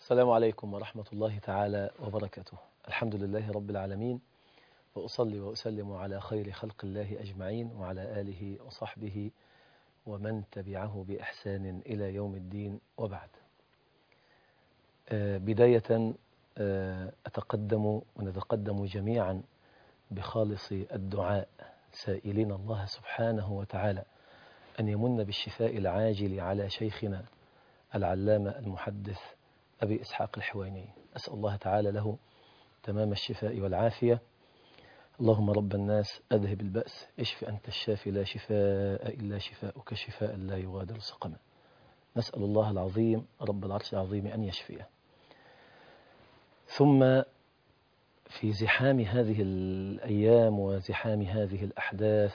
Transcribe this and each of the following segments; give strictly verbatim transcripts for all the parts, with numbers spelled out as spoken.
السلام عليكم ورحمة الله تعالى وبركاته. الحمد لله رب العالمين، وأصلي وأسلم على خير خلق الله أجمعين وعلى آله وصحبه ومن تبعه بإحسان إلى يوم الدين، وبعد. بداية أتقدم ونتقدم جميعا بخالص الدعاء سائلين الله سبحانه وتعالى أن يمن بالشفاء العاجل على شيخنا العلامة المحدث أبي إسحاق الحويني. أسأل الله تعالى له تمام الشفاء والعافية. اللهم رب الناس أذهب البأس، اشف أنت الشافي لا شفاء إلا شفاؤك شفاء لا يغادر سقما. نسأل الله العظيم رب العرش العظيم أن يشفيه. ثم في زحام هذه الأيام وزحام هذه الأحداث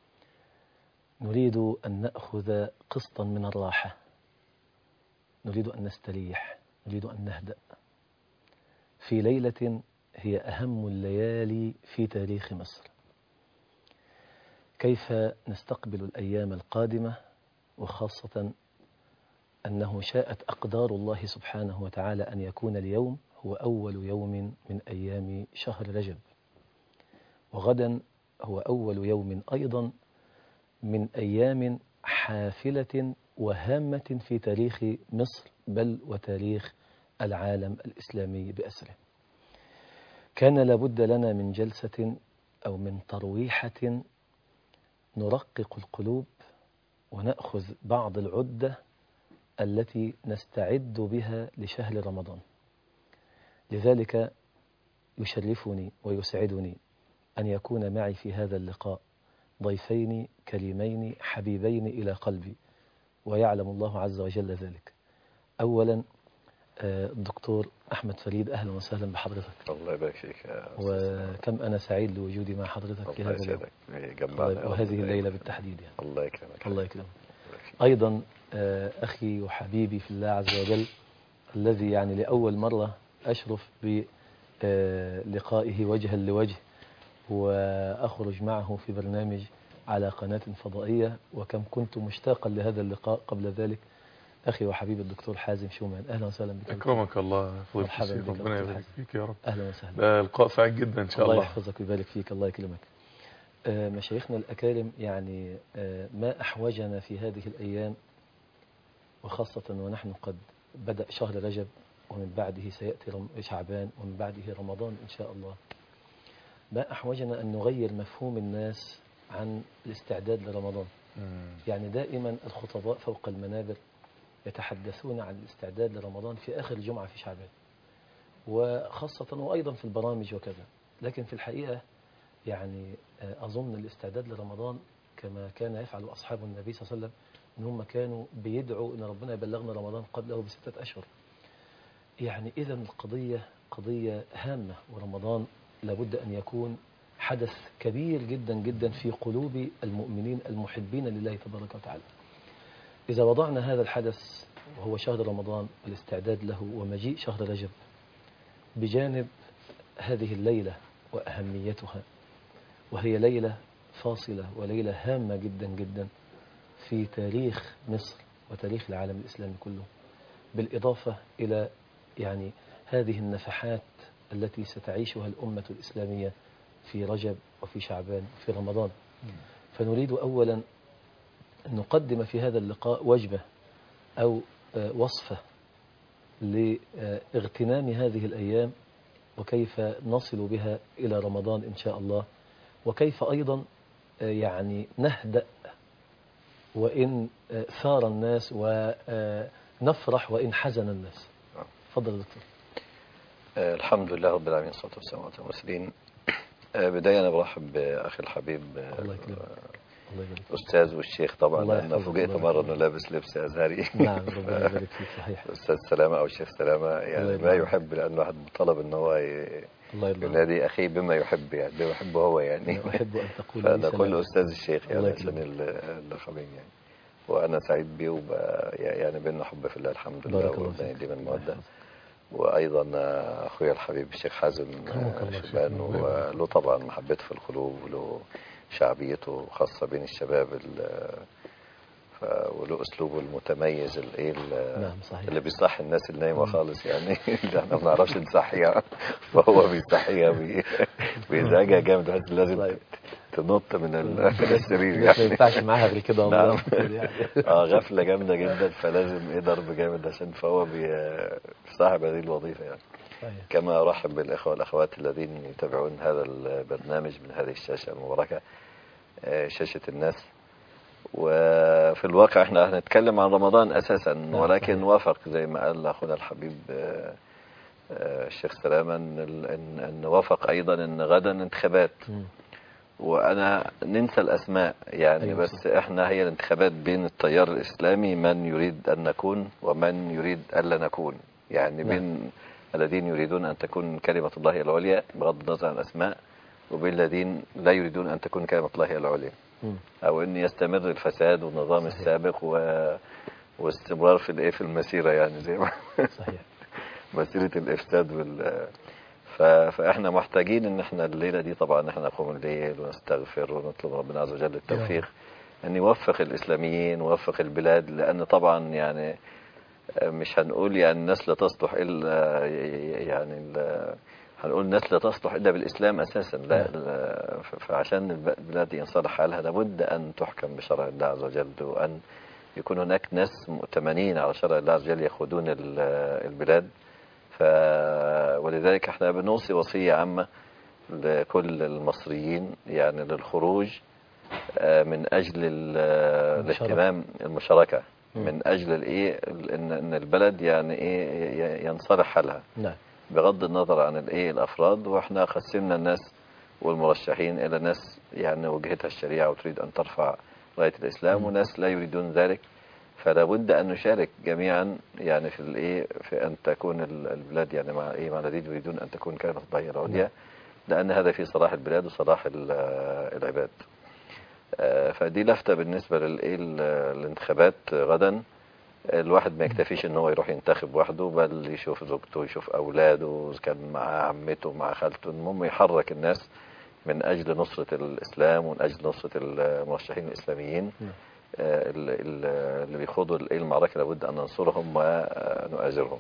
نريد أن نأخذ قسطا من الراحة، نريد أن نستريح، نريد أن نهدأ في ليلة هي أهم الليالي في تاريخ مصر. كيف نستقبل الأيام القادمة، وخاصة أنه شاءت أقدار الله سبحانه وتعالى أن يكون اليوم هو أول يوم من أيام شهر رجب، وغدا هو أول يوم أيضا من أيام حافلة وهامة في تاريخ مصر، بل وتاريخ العالم الإسلامي بأسره. كان لابد لنا من جلسة أو من ترويحة نرقق القلوب ونأخذ بعض العدة التي نستعد بها لشهر رمضان. لذلك يشرفني ويسعدني أن يكون معي في هذا اللقاء ضيفين كريمين حبيبين إلى قلبي، ويعلم الله عز وجل ذلك. أولا الدكتور أحمد فريد، أهلا وسهلا بحضرتك. الله يبارك فيك يا وكم أنا سعيد لوجودي مع حضرتك في هذا اليوم وهذه الليلة بالتحديد يعني. الله يكرمك. الله يكرمك. أيضا أخي وحبيبي في الله عز وجل الذي يعني لأول مرة أشرف بلقائه وجها لوجه وأخرج معه في برنامج على قناة فضائية، وكم كنت مشتاقا لهذا اللقاء قبل ذلك. أخي وحبيب الدكتور حازم شومان، أهلا وسهلا بك. أكرمك الله، مرحبا بك، ربنا يبارك فيك يا رب. أهلا وسهلا. ده لقاء سعيد جدا إن شاء الله. الله يحفظك ويبارك فيك، الله يكرمك. آه مشايخنا الأكارم، يعني آه ما أحوجنا في هذه الأيام، وخاصة ونحن قد بدأ شهر رجب ومن بعده سيأتي شعبان ومن بعده رمضان إن شاء الله، ما أحوجنا أن نغير مفهوم الناس عن الاستعداد لرمضان. مم. يعني دائما الخطباء فوق المنابر يتحدثون عن الاستعداد لرمضان في آخر جمعة في شعبان، وخاصة وأيضا في البرامج وكذا، لكن في الحقيقة يعني أظن الاستعداد لرمضان كما كان يفعل أصحاب النبي صلى الله عليه وسلم، إن هم كانوا بيدعوا إن ربنا يبلغنا رمضان قبله بستة أشهر. يعني إذا القضية قضية هامة، ورمضان لابد أن يكون حدث كبير جدا جدا في قلوب المؤمنين المحبين لله تبارك وتعالى. إذا وضعنا هذا الحدث وهو شهر رمضان والاستعداد له ومجيء شهر رجب بجانب هذه الليلة وأهميتها، وهي ليلة فاصلة وليلة هامة جدا جدا في تاريخ مصر وتاريخ العالم الإسلامي كله، بالإضافة إلى يعني هذه النفحات التي ستعيشها الأمة الإسلامية في رجب وفي شعبان وفي رمضان. فنريد أولا أن نقدم في هذا اللقاء وجبة أو وصفة لاغتنام هذه الأيام، وكيف نصل بها إلى رمضان إن شاء الله، وكيف أيضا يعني نهدأ وإن ثار الناس ونفرح وإن حزن الناس. تفضل دكتور. الحمد لله رب العالمين، الصلاة والسلام على المرسلين. بداية أنا برحب بأخي الحبيب الله يكرمك. أستاذ والشيخ طبعا، لأن فوجئت مرة أنه لابس لبس أزهري. نعم ربنا يبارك فيك. صحيح. أستاذ سلامة أو الشيخ سلامة، يعني ما يحب، لأنه واحد طلب أنه هو ينادي أخيه بما يحب، يعني بما يحبه هو، يعني أنا أحب أن تقول لي سلام. فنقول أستاذ الشيخ يعني عشان اللقبين يعني. وأنا سعيد بيه، يعني بيننا حب في الله الحمد لله، وربنا يديم المودة. وأيضا أخويا الحبيب الشيخ حازم شبان، وله طبعا محبته في القلوب وله شعبيته خاصة بين الشباب وله اسلوبه المتميز الايه نعم صحيح. اللي بيصحي الناس النايمه خالص يعني اللي احنا ما بنعرفش نصحيها فهو بيصحيها بي- بيزعجها جامد بس لازم طيب. تنط من ال- من السرير الناس ما يعني. ينفعش معاها غير كده والله. نعم. يعني. اه غفله جامده جدا فلازم ايه ضرب جامد عشان فهو بي- صاحب هذه الوظيفه يعني. صحيح. كما ارحب بالاخوه والاخوات الذين يتابعون هذا البرنامج من هذه الشاشه المباركه آه، شاشه الناس. وفي الواقع احنا هنتكلم عن رمضان اساسا ولكن صحيح. وافق زي ما قال اخونا الحبيب آه، آه، الشيخ سلامه ان ان إن وافق ايضا ان غدا انتخابات. مم. وانا ننسى الاسماء يعني أيوة بس صح. احنا هي الانتخابات بين التيار الاسلامي من يريد ان نكون ومن يريد الا نكون يعني نعم. بين الذين يريدون ان تكون كلمه الله هي العليا بغض النظر عن الاسماء وبين الذين لا يريدون ان تكون كلمه الله هي العليا مم. او ان يستمر الفساد والنظام صحيح. السابق و... واستمرار في الايه في المسيره يعني زي ما صحيح. مسيره الافساد وال ف... فاحنا محتاجين ان احنا الليله دي طبعا احنا نقوم الليل ونستغفر ونطلب ربنا عز وجل التوفيق ان يوفق الاسلاميين ويوفق البلاد لان طبعا يعني مش هنقول يعني الناس لا تصلح الا يعني ال... هنقول الناس لا تصلح الا بالاسلام اساسا لا, لا فعشان البلاد ينصلح حالها لابد ان تحكم بشرع الله عز وجل وان يكون هناك ناس مؤتمنين على شرع الله عز وجل يقودون البلاد. ف ولذلك احنا بنوصي وصيه عامه لكل المصريين يعني للخروج من اجل الاهتمام المشاركه من اجل الايه ان ان البلد يعني ايه ينصلح حالها. نعم. بغض النظر عن الايه الافراد واحنا قسمنا الناس والمرشحين الى ناس يعني وجهتها الشريعه وتريد ان ترفع رايه الاسلام وناس لا يريدون ذلك فلا بد ان نشارك جميعا يعني في الايه في ان تكون البلاد يعني مع ايه مع الذين يريدون ان تكون كلمه الله هي العليا لان هذا في صلاح البلاد وصلاح العباد. فدي لفته بالنسبه للايه الانتخابات غدا. الواحد ما يكتفيش ان هو يروح ينتخب وحده بل يشوف زوجته يشوف اولاده اذا كان مع عمته مع خالته المهم يحرك الناس من اجل نصره الاسلام ومن اجل نصره المرشحين الاسلاميين اللي بيخوضوا المعركه لابد ان ننصرهم ونؤازرهم.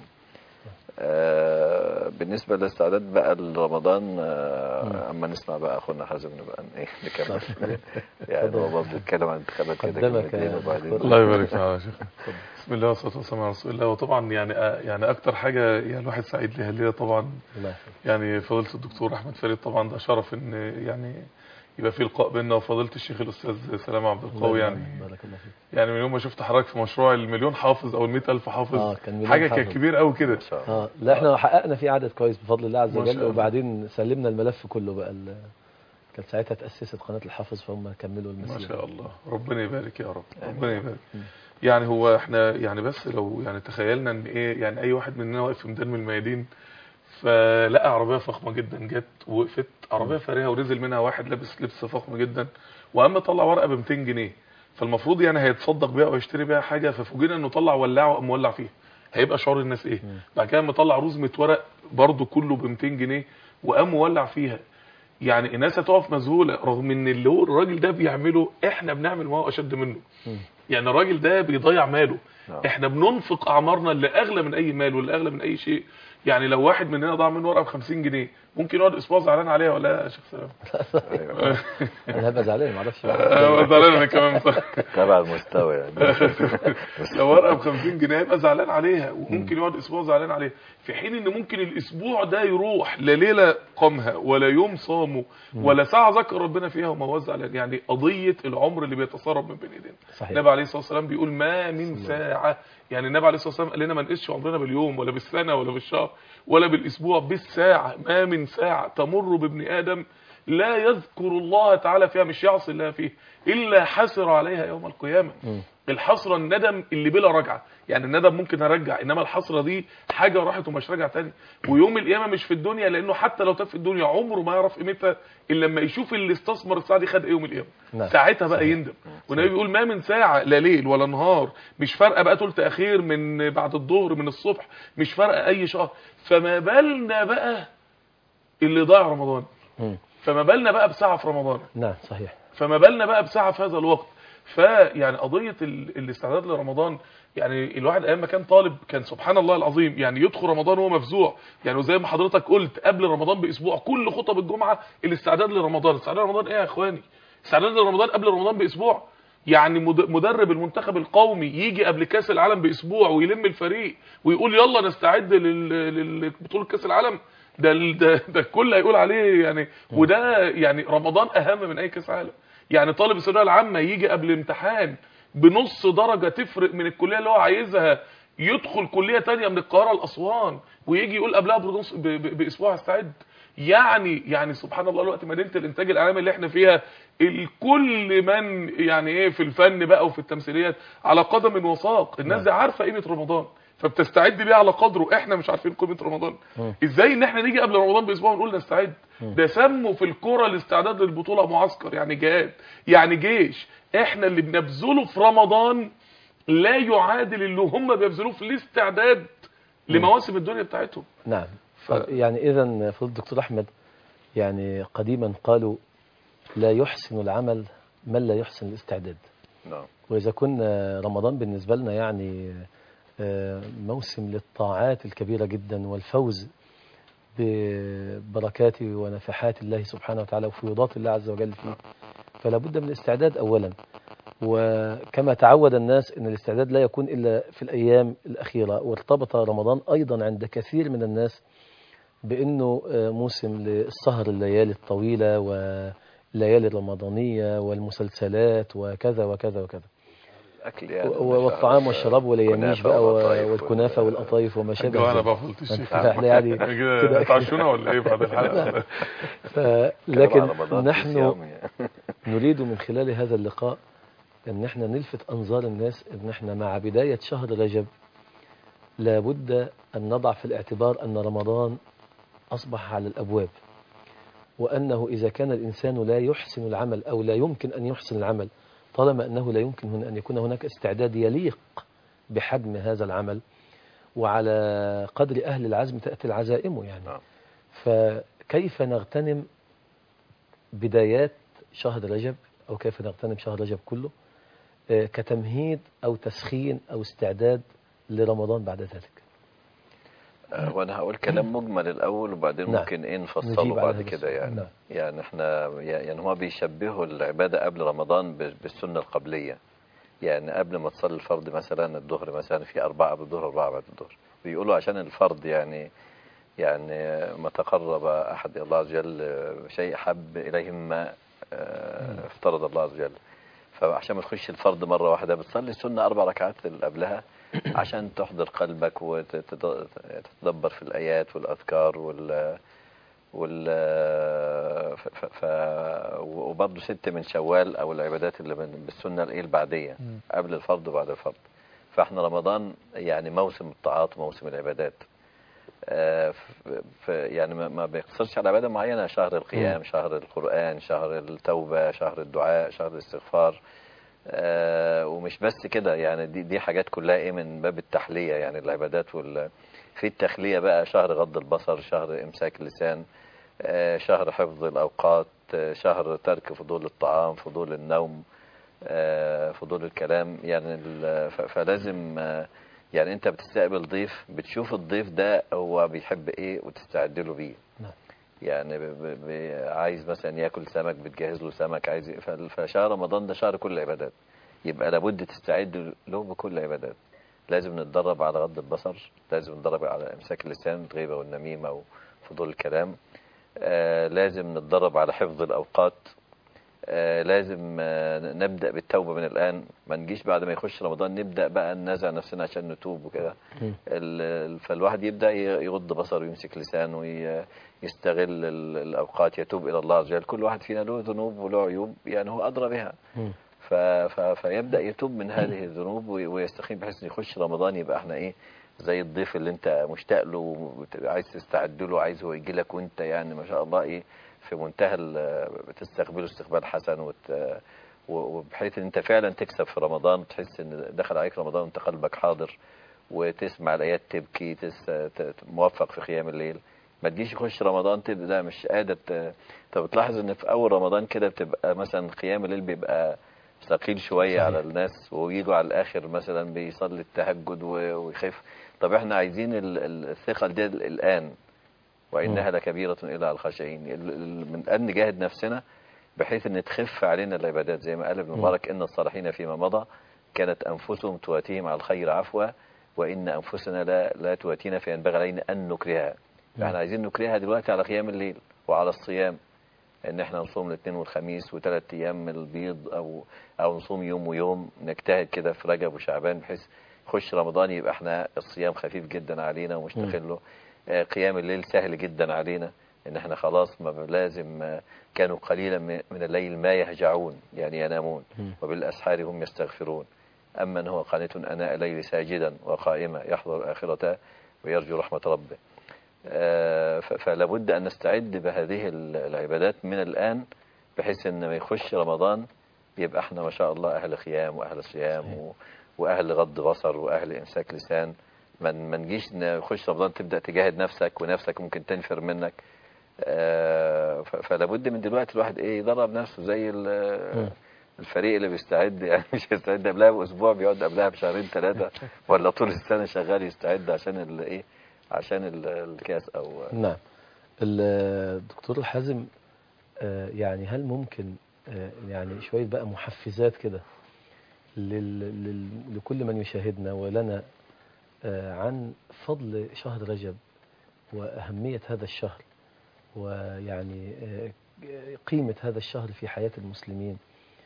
بالنسبه للاستعداد بقى لرمضان اما نسمع بقى اخونا حازم نبقى ايه نكمل يعني هو برضه بيتكلم عن انتخابات كده كلمتين وبعدين الله يبارك فيك يا شيخ. بسم الله والصلاه والسلام على رسول الله. وطبعا يعني يعني اكتر حاجه يعني الواحد سعيد ليها الليله طبعا يعني فضيله الدكتور احمد فريد طبعا ده شرف ان يعني يبقى في لقاء بيننا وفضيله الشيخ الاستاذ سلام عبد القوي يعني بارك الله فيك. يعني من يوم ما شفت حضرتك في مشروع المليون حافظ او المئة ألف حافظ آه كان حاجه كانت كبير قوي كده. اه لا احنا حققنا فيه عدد كويس بفضل الله عز وجل وبعدين سلمنا الملف كله بقى كانت ساعتها تأسست قناه الحافظ فهم كملوا المسيره. ما شاء الله ربنا يبارك يا رب ربنا يبارك. يعني هو احنا يعني بس لو يعني تخيلنا ان ايه يعني اي واحد مننا واقف في ميدان من الميادين فلقى عربيه فخمه جدا جت ووقفت عربيه فارهه ونزل منها واحد لابس لبس فخم جدا وقام طلع ورقه ب مئتين جنيه فالمفروض يعني هيتصدق بيها او يشتري بيها حاجه ففوجئنا انه طلع ولاعه وقام مولع فيها هيبقى شعور الناس ايه؟ بعد كده مطلع رزمه ورق برده كله ب مئتين جنيه وقام مولع فيها. يعني الناس هتقف مذهوله رغم ان اللي هو الراجل ده بيعمله احنا بنعمل ما هو اشد منه. يعني الراجل ده بيضيع ماله احنا بننفق اعمارنا اللي اغلى من اي مال واللي اغلى من اي شيء. يعني لو واحد مننا ضاع منه ورقه ب خمسين جنيه ممكن يقعد اسبوع زعلان عليها ولا يا شيخ سلام؟ انا هبقى زعلان ما اعرفش انا زعلان انا كمان تبع المستوى يعني لو ورقه ب خمسين جنيه يبقى زعلان عليها وممكن يقعد اسبوع زعلان عليها في حين ان ممكن الاسبوع ده يروح لا ليله قامها ولا يوم صامه ولا ساعه ذكر ربنا فيها وما وزع يعني قضيه العمر اللي بيتسرب من بين ايدينا. النبي عليه الصلاه والسلام بيقول ما من ساعه يعني النبي عليه الصلاه والسلام قال لنا ما نقيسش عمرنا باليوم ولا بالسنه ولا بالشهر ولا بالاسبوع بالساعه. ما من ساعه تمر بابن ادم لا يذكر الله تعالى فيها مش يعصي الله فيه الا حسر عليها يوم القيامه. الحسره الندم اللي بلا رجعه يعني الندم ممكن ارجع انما الحسره دي حاجه راحت ومش راجعه تاني. ويوم القيامه مش في الدنيا لانه حتى لو تاب في الدنيا عمره ما يعرف قيمتها الا لما يشوف اللي استثمر الساعه دي خد ايه يوم القيامه. ساعتها بقى يندم. والنبي بيقول ما من ساعه لا ليل ولا نهار مش فارقه بقى ثلث اخير من بعد الظهر من الصبح مش فارقه اي شهر فما بالنا بقى اللي ضاع رمضان. فما بالنا بقى بساعه في رمضان. نعم صحيح. فما بالنا بقى بساعه في هذا الوقت. فيعني قضيه الاستعداد لرمضان، يعني الواحد ايام ما كان طالب كان سبحان الله العظيم يعني يدخل رمضان وهو مفزوع، يعني زي ما حضرتك قلت قبل رمضان باسبوع كل خطب الجمعه الاستعداد لرمضان. استعداد لرمضان ايه يا اخواني؟ استعداد لرمضان قبل رمضان باسبوع. يعني مدرب المنتخب القومي يجي قبل كاس العالم باسبوع ويلم الفريق ويقول يلا نستعد لبطوله كاس العالم. ده ده ده الكل هيقول عليه يعني. وده يعني رمضان اهم من اي كاس عالم. يعني طالب الثانويه العامه يجي قبل امتحان بنص درجه تفرق من الكليه اللي هو عايزها، يدخل كليه تانية من القاهره لاسوان ويجي يقول قبلها بنص باسبوع استعد. يعني يعني سبحان الله الوقت مدينه الانتاج الاعلامي اللي احنا فيها الكل من يعني ايه في الفن بقى وفي التمثيليات على قدم وساق، الناس دي عارفه قيمه رمضان فبتستعد بيه على قدره. احنا مش عارفين قيمه رمضان. ازاي ان احنا نيجي قبل رمضان باسبوع ونقول نستعد؟ ده سموا في الكوره الاستعداد للبطوله معسكر، يعني جهاد، يعني جيش. احنا اللي بنبذله في رمضان لا يعادل اللي هم بيبذلوه في الاستعداد لمواسم الدنيا بتاعتهم. نعم. ف... يعني اذا فضل الدكتور احمد، يعني قديما قالوا لا يحسن العمل من لا يحسن الاستعداد. نعم. واذا كنا رمضان بالنسبه لنا يعني موسم للطاعات الكبيره جدا والفوز ببركات ونفحات الله سبحانه وتعالى وفيوضات الله عز وجل فيه، فلا بد من الاستعداد اولا. وكما تعود الناس ان الاستعداد لا يكون الا في الايام الاخيره، وارتبط رمضان ايضا عند كثير من الناس بانه موسم للسهر الليالي الطويله والليالي الرمضانيه والمسلسلات وكذا وكذا وكذا. الاكل يعني والطعام والشراب واليميش بقى والكنافه والقطايف وما شابه ذلك. انا بقى فضلت الشيخ يعني كده تعشونا ولا ايه بعد الحلقه؟ لكن نحن نريد من خلال هذا اللقاء ان احنا نلفت انظار الناس ان احنا مع بدايه شهر رجب لابد ان نضع في الاعتبار ان رمضان اصبح على الابواب، وانه اذا كان الانسان لا يحسن العمل او لا يمكن ان يحسن العمل طالما أنه لا يمكن أن يكون هناك استعداد يليق بحجم هذا العمل، وعلى قدر أهل العزم تأتي العزائم يعني. فكيف نغتنم بدايات شهر رجب أو كيف نغتنم شهر رجب كله كتمهيد أو تسخين أو استعداد لرمضان بعد ذلك؟ وانا هقول كلام مجمل الاول وبعدين نعم. ممكن ايه نفصله بعد كده يعني. نعم. يعني احنا يعني هما بيشبهوا العباده قبل رمضان بالسنه القبليه. يعني قبل ما تصلي الفرض مثلا الظهر مثلا في اربعه قبل الظهر واربعه بعد الظهر، بيقولوا عشان الفرض يعني يعني ما تقرب احد الله عز وجل شيء حب اليه مما افترض الله عز وجل، فعشان ما تخش الفرض مره واحده بتصلي السنه اربع ركعات اللي قبلها عشان تحضر قلبك وتتدبر في الآيات والأذكار وال وال ف... ف... وبرضه ست من شوال أو العبادات اللي بالسنة الإيه البعدية قبل الفرض وبعد الفرض. فإحنا رمضان يعني موسم الطاعات وموسم العبادات. ف... يعني ما بيقتصرش على عبادة معينة، شهر القيام، شهر القرآن، شهر التوبة، شهر الدعاء، شهر الاستغفار. آه ومش بس كده يعني دي دي حاجات كلها ايه من باب التحليه يعني العبادات وال في التخليه بقى شهر غض البصر، شهر امساك اللسان، آه شهر حفظ الاوقات، آه شهر ترك فضول الطعام، فضول النوم، آه فضول الكلام يعني. فلازم آه يعني انت بتستقبل ضيف بتشوف الضيف ده هو بيحب ايه وتستعد له بيه. يعني ب ب عايز مثلا ياكل سمك بتجهز له سمك، عايز فشهر رمضان ده شهر كل العبادات، يبقى لابد تستعد له بكل العبادات. لازم نتدرب على غض البصر، لازم نتدرب على امساك اللسان، الغيبه والنميمه وفضول الكلام، آه لازم نتدرب على حفظ الاوقات، آه لازم آه نبدا بالتوبه من الان، ما نجيش بعد ما يخش رمضان نبدا بقى ننازع نفسنا عشان نتوب وكده. فالواحد يبدا يغض بصره ويمسك لسانه ويستغل الاوقات، يتوب الى الله عز وجل. كل واحد فينا له ذنوب وله عيوب يعني هو ادرى بها، ف... ف... فيبدا يتوب من هذه الذنوب ويستقيم بحيث يخش رمضان يبقى احنا ايه زي الضيف اللي انت مشتاق له عايز تستعد له، عايز هو يجي لك وانت يعني ما شاء الله ايه في منتهى بتستقبله استقبال حسن وت... وبحيث ان انت فعلا تكسب في رمضان، تحس ان دخل عليك رمضان وانت قلبك حاضر وتسمع الايات تبكي، تس... موفق في قيام الليل. ما تجيش يخش رمضان تبقى ده مش قادر. طب تلاحظ ان في اول رمضان كده بتبقى مثلا قيام الليل بيبقى ثقيل شويه صحيح. على الناس، ويجوا على الاخر مثلا بيصلي التهجد ويخف. طب احنا عايزين الثقل دي الان، وانها لكبيره الا على الخاشعين. من الان نجاهد نفسنا بحيث ان تخف علينا العبادات، زي ما قال ابن مبارك ان الصالحين فيما مضى كانت انفسهم تواتيهم على الخير عفوا وان انفسنا لا لا تواتينا، فينبغي علينا ان نكرهها. احنا عايزين نكرهها دلوقتي على قيام الليل وعلى الصيام، ان احنا نصوم الاثنين والخميس وثلاث ايام من البيض، او او نصوم يوم ويوم، نجتهد كده في رجب وشعبان بحيث يخش رمضان يبقى احنا الصيام خفيف جدا علينا ومشتغل له. آه قيام الليل سهل جدا علينا، ان احنا خلاص ما لازم. آه كانوا قليلا من الليل ما يهجعون يعني ينامون وبالاسحار هم يستغفرون. اما ان هو قانت اناء الليل ساجدا وقائما يحضر الاخره ويرجو رحمه ربه. آه فلا بد ان نستعد بهذه العبادات من الان، بحيث ان ما يخش رمضان يبقى احنا ما شاء الله اهل خيام واهل صيام واهل غض بصر واهل امساك لسان. من ما نجيش نخش رمضان تبدا تجاهد نفسك ونفسك ممكن تنفر منك. آه فلا بد من دلوقتي الواحد ايه يدرب نفسه زي الفريق اللي بيستعد، يعني مش يستعد قبلها باسبوع، بيقعد قبلها بشهرين ثلاثه ولا طول السنه شغال يستعد عشان الايه عشان الكاس. او نعم. الدكتور حازم، يعني هل ممكن يعني شويه بقى محفزات كده لكل من يشاهدنا ولنا عن فضل شهر رجب وأهمية هذا الشهر، ويعني قيمة هذا الشهر في حياة المسلمين،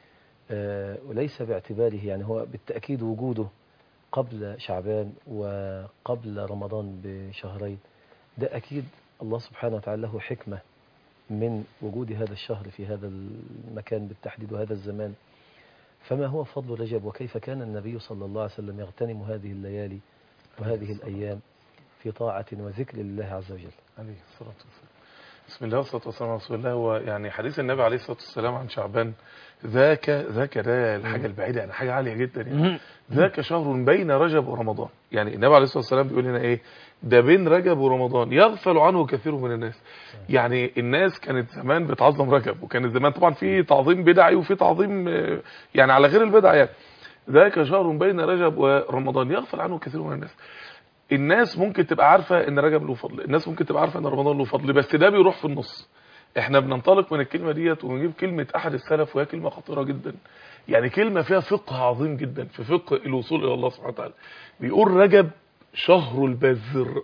وليس باعتباره يعني هو بالتأكيد وجوده قبل شعبان وقبل رمضان بشهرين، ده أكيد الله سبحانه وتعالى له حكمة من وجود هذا الشهر في هذا المكان بالتحديد وهذا الزمان. فما هو فضل رجب، وكيف كان النبي صلى الله عليه وسلم يغتنم هذه الليالي وهذه الأيام في طاعة وذكر لله عز وجل؟ عليه الصلاة والسلام. بسم الله والصلاة والسلام على رسول الله. ويعني حديث النبي عليه الصلاة والسلام عن شعبان، ذاك ذاك ده الحاجة البعيدة، يعني حاجة عالية جدا يعني. ذاك شهر بين رجب ورمضان. يعني النبي عليه الصلاة والسلام بيقول لنا ايه؟ ده بين رجب ورمضان يغفل عنه كثير من الناس. يعني الناس كانت زمان بتعظم رجب، وكانت زمان طبعا في تعظيم بدعي وفي تعظيم يعني على غير البدع. يعني ذاك شهر بين رجب ورمضان يغفل عنه كثير من الناس. الناس ممكن تبقى عارفة ان رجب له فضل، الناس ممكن تبقى عارفة ان رمضان له فضل، بس ده بيروح في النص. احنا بننطلق من الكلمة ديت ونجيب كلمة احد السلف، وهي كلمة خطيرة جدا، يعني كلمة فيها فقه عظيم جدا في فقه الوصول الى الله سبحانه وتعالى. بيقول رجب شهر البذر.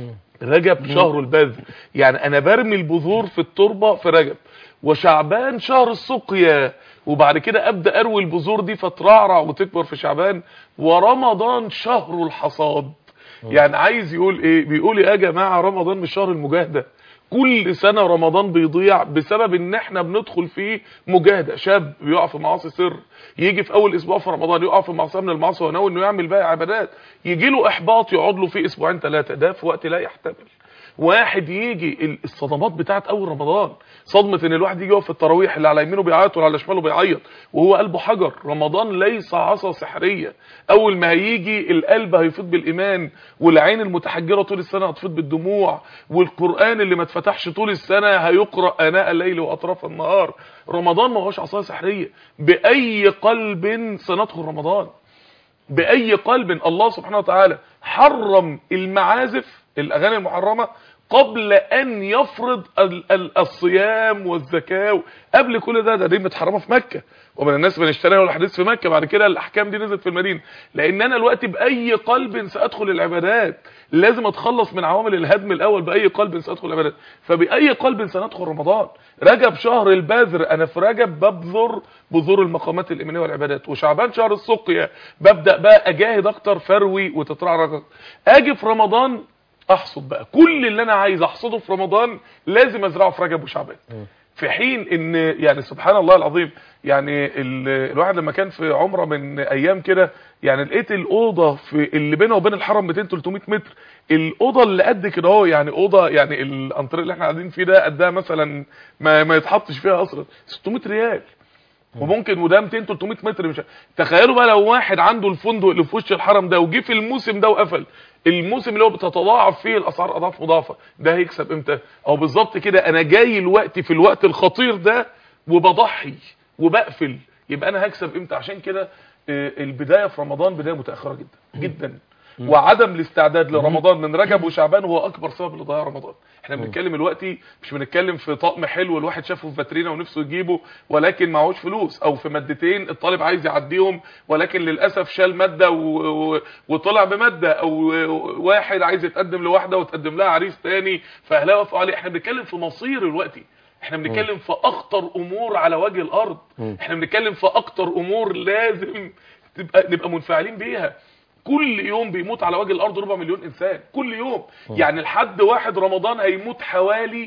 رجب شهر البذر، يعني انا برمي البذور في التربة في رجب، وشعبان شهر السقيا، وبعد كده ابدا اروي البذور دي فترعرع وتكبر في شعبان، ورمضان شهر الحصاد. يعني عايز يقول ايه؟ بيقول يا جماعه رمضان مش شهر المجاهده. كل سنه رمضان بيضيع بسبب ان احنا بندخل فيه مجاهده. شاب بيقع في معاصي سر، يجي في اول اسبوع في رمضان يقع في معصيه من المعاصي وناوي انه يعمل باقي عبادات، يجي له احباط يقعد له فيه اسبوعين ثلاثه، ده في وقت لا يحتمل. واحد يجي الصدمات بتاعت اول رمضان، صدمه ان الواحد يجي يقف في التراويح اللي على يمينه بيعيط واللي على شماله بيعيط وهو قلبه حجر. رمضان ليس عصا سحريه، اول ما هيجي القلب هيفيض بالايمان، والعين المتحجره طول السنه هتفيض بالدموع، والقران اللي ما اتفتحش طول السنه هيقرا اناء الليل واطراف النهار. رمضان ما هوش عصا سحريه. باي قلب سندخل رمضان، باي قلب. الله سبحانه وتعالى حرم المعازف الاغاني المحرمه قبل ان يفرض الصيام والزكاه. قبل كل ده ده دي متحرمه في مكه، ومن الناس من اشتراه الحديث في مكه، بعد كده الاحكام دي نزلت في المدينه. لان انا دلوقتي باي قلب سادخل العبادات، لازم اتخلص من عوامل الهدم الاول. باي قلب سادخل العبادات، فباي قلب سندخل رمضان. رجب شهر البذر، انا في رجب ببذر بذور المقامات الايمانيه والعبادات، وشعبان شهر السقيا ببدا بقى اجاهد اكتر، فروي وتترعرع. اجي في رمضان احصد بقى كل اللي انا عايز احصده في رمضان، لازم ازرعه في رجب وشعبان. في حين ان يعني سبحان الله العظيم، يعني الواحد لما كان في عمره من ايام كده، يعني لقيت الاوضه في اللي بينه وبين الحرم مئتين ثلاثمائة متر، الاوضه اللي قد كده اهو، يعني اوضه يعني الانطريه اللي احنا قاعدين فيه ده قدها مثلا ما, ما يتحطش فيها اصلا ستمائة ريال، وممكن وده مئتين ثلاثمائة متر. مش تخيلوا بقى لو واحد عنده الفندق اللي في وش الحرم ده وجي في الموسم ده وقفل، الموسم اللي هو بتتضاعف فيه الاسعار اضعاف مضاعفه، ده هيكسب امتى؟ او بالظبط كده انا جاي الوقت في الوقت الخطير ده وبضحي وبقفل. يبقى انا هكسب امتى؟ عشان كده البدايه في رمضان بدايه متاخره جدا جدا، وعدم الاستعداد لرمضان من رجب وشعبان هو اكبر سبب لضياع رمضان. احنا بنتكلم دلوقتي مش بنتكلم في طقم حلو الواحد شافه في فاترينا ونفسه يجيبه ولكن معهوش فلوس، او في مادتين الطالب عايز يعديهم ولكن للاسف شال ماده و... وطلع بماده، او واحد عايز يتقدم لواحده وتقدم لها عريس تاني فاهلها وافقوا عليه. احنا بنتكلم في مصير دلوقتي، احنا بنتكلم في اخطر امور على وجه الارض، احنا بنتكلم في اكتر امور لازم تبقى نبقى منفعلين بيها. كل يوم بيموت على وجه الارض ربع مليون انسان كل يوم، يعني لحد واحد رمضان هيموت حوالي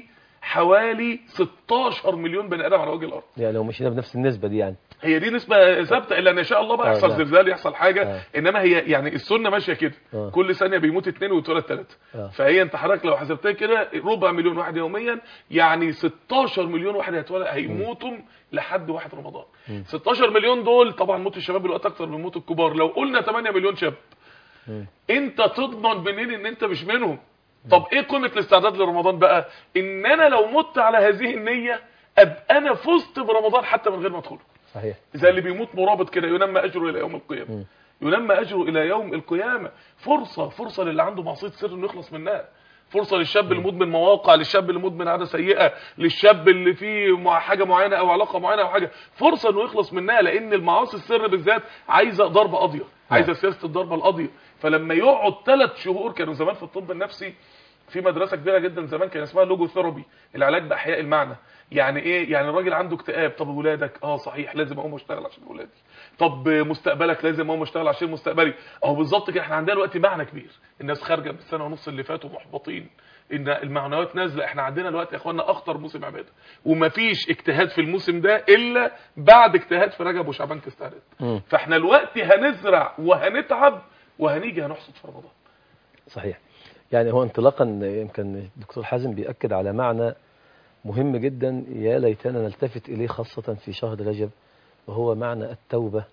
حوالي ستاشر مليون بني ادم على وجه الارض. يعني لو مشينا بنفس النسبه دي يعني هي دي نسبه ثابته الا ان شاء الله بقى يحصل زلزال يحصل حاجه، آه. انما هي يعني السنه ماشيه كده، آه. كل ثانيه بيموت اثنين ويتولد ثلاثه. آه. فهي انت حضرتك لو حسبتها كده ربع مليون واحد يوميا، يعني ستاشر مليون واحد هيتولد هيموتوا لحد واحد رمضان. م. ستاشر مليون دول طبعا موت الشباب دلوقتي اكتر من موت الكبار. لو قلنا ثمانية مليون شاب م. انت تضمن منين ان انت مش منهم؟ طب ايه قيمه الاستعداد لرمضان بقى؟ ان انا لو مت على هذه النيه ابقى انا فزت برمضان حتى من غير ما ادخله. صحيح. زي اللي بيموت مرابط كده ينمى اجره الى يوم القيامه. ينمى اجره الى يوم القيامه. فرصه فرصه للي عنده معصيه سر انه يخلص منها، فرصه للشاب اللي مدمن مواقع، للشاب اللي مدمن عاده سيئه، للشاب اللي فيه حاجه معينه او علاقه معينه او حاجه، فرصه انه يخلص منها، لان المعاصي السر بالذات عايزه ضربه قاضيه، عايزه سياسه الضربه القاضيه. فلما يقعد ثلاث شهور، كانوا زمان في الطب النفسي في مدرسه كبيره جدا زمان كان اسمها لوجو ثيرابي، العلاج باحياء المعنى. يعني ايه؟ يعني الراجل عنده اكتئاب، طب ولادك؟ اه صحيح لازم اقوم اشتغل عشان ولادي. طب مستقبلك؟ لازم اقوم اشتغل عشان مستقبلي. اهو بالظبط كده احنا عندنا دلوقتي معنى كبير، الناس خارجه بالسنه ونص اللي فاتوا محبطين ان المعنويات نازله. احنا عندنا دلوقتي يا اخوانا اخطر موسم عباده، ومفيش اجتهاد في الموسم ده الا بعد اجتهاد في رجب وشعبان تستعد. فاحنا دلوقتي هنزرع وهنتعب وهنيجي هنحصد في رمضان. صحيح. يعني هو انطلاقا يمكن الدكتور حازم بيأكد على معنى مهم جدا يا ليتنا نلتفت إليه خاصة في شهر رجب، وهو معنى التوبة.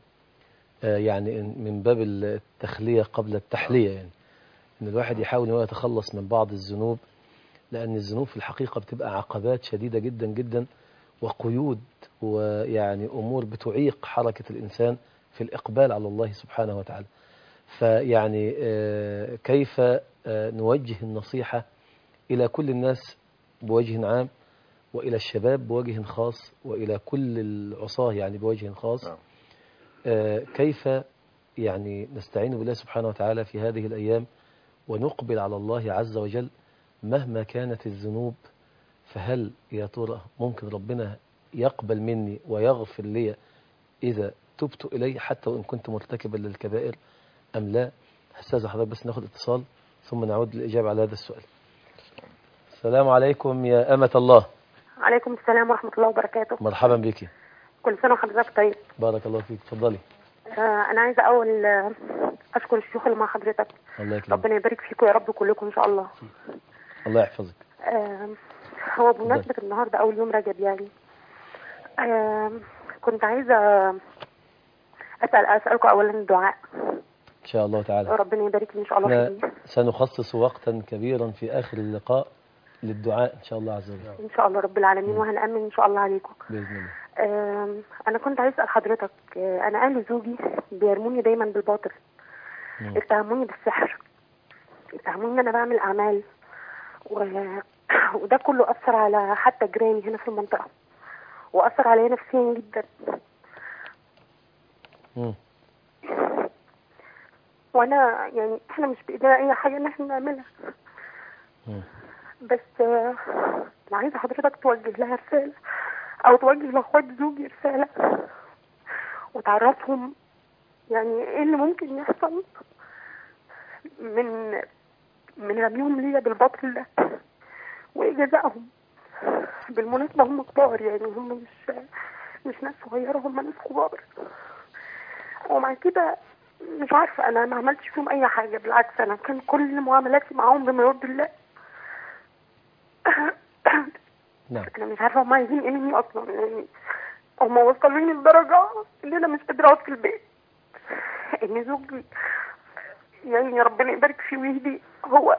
يعني من باب التخلية قبل التحلية، يعني ان الواحد يحاول انه يتخلص من بعض الذنوب، لأن الذنوب في الحقيقة بتبقى عقبات شديدة جدا جدا وقيود، ويعني أمور بتعيق حركة الإنسان في الإقبال على الله سبحانه وتعالى. فيعني كيف نوجه النصيحة إلى كل الناس بوجه عام، وإلى الشباب بوجه خاص، وإلى كل العصاة يعني بوجه خاص، كيف يعني نستعين بالله سبحانه وتعالى في هذه الأيام ونقبل على الله عز وجل مهما كانت الذنوب. فهل يا ترى ممكن ربنا يقبل مني ويغفر لي إذا تبت إليه حتى وإن كنت مرتكبا للكبائر أم لا؟ أستاذ حضرتك بس ناخد اتصال ثم نعود للإجابة على هذا السؤال. السلام عليكم يا أمة الله. عليكم السلام ورحمة الله وبركاته. مرحبا بك. كل سنة وحضرتك طيب. بارك الله فيك. اتفضلي. آه أنا عايزة أول آه أشكر الشيوخ اللي مع حضرتك. الله يكرمك. ربنا يبارك فيكم يا رب كلكم إن شاء الله. الله يحفظك. آه هو بمناسبة النهاردة أول يوم رجب يعني آه كنت عايزة أسأل أسألكم أولا الدعاء إن شاء الله تعالى. ربنا يبارك لي إن شاء الله فيه. سنخصص وقتا كبيرا في آخر اللقاء للدعاء إن شاء الله عز وجل. إن شاء الله رب العالمين، وهنأمن إن شاء الله عليكم بإذن الله. آه أنا كنت عايز أسأل حضرتك، آه أنا أهل زوجي بيرموني دايما بالباطل، اتهموني بالسحر، اتهموني إن أنا بعمل أعمال، و... وده كله أثر على حتى جيراني هنا في المنطقة، وأثر عليا نفسيا جدا. مم. وانا يعني احنا مش بايدينا اي حاجه ان احنا نعملها، مم. بس آه انا عايزه حضرتك توجه لها رساله، او توجه لاخوات زوجي رساله وتعرفهم يعني ايه اللي ممكن يحصل من من رميهم ليا بالباطل ده، وايه جزائهم. بالمناسبه هم كبار، يعني هم مش مش ناس صغيره، هم ناس كبار، ومع كده مش عارفه انا ما عملتش فيهم اي حاجه، بالعكس انا كان كل معاملاتي معاهم بما يرضي الله. نعم. انا مش عارفه هم عايزين ايه مني اصلا، يعني هم وصلوني لدرجه ان انا مش قادره اقعد في البيت. ان زوجي يعني يا ربنا يبارك فيه ويهديه، هو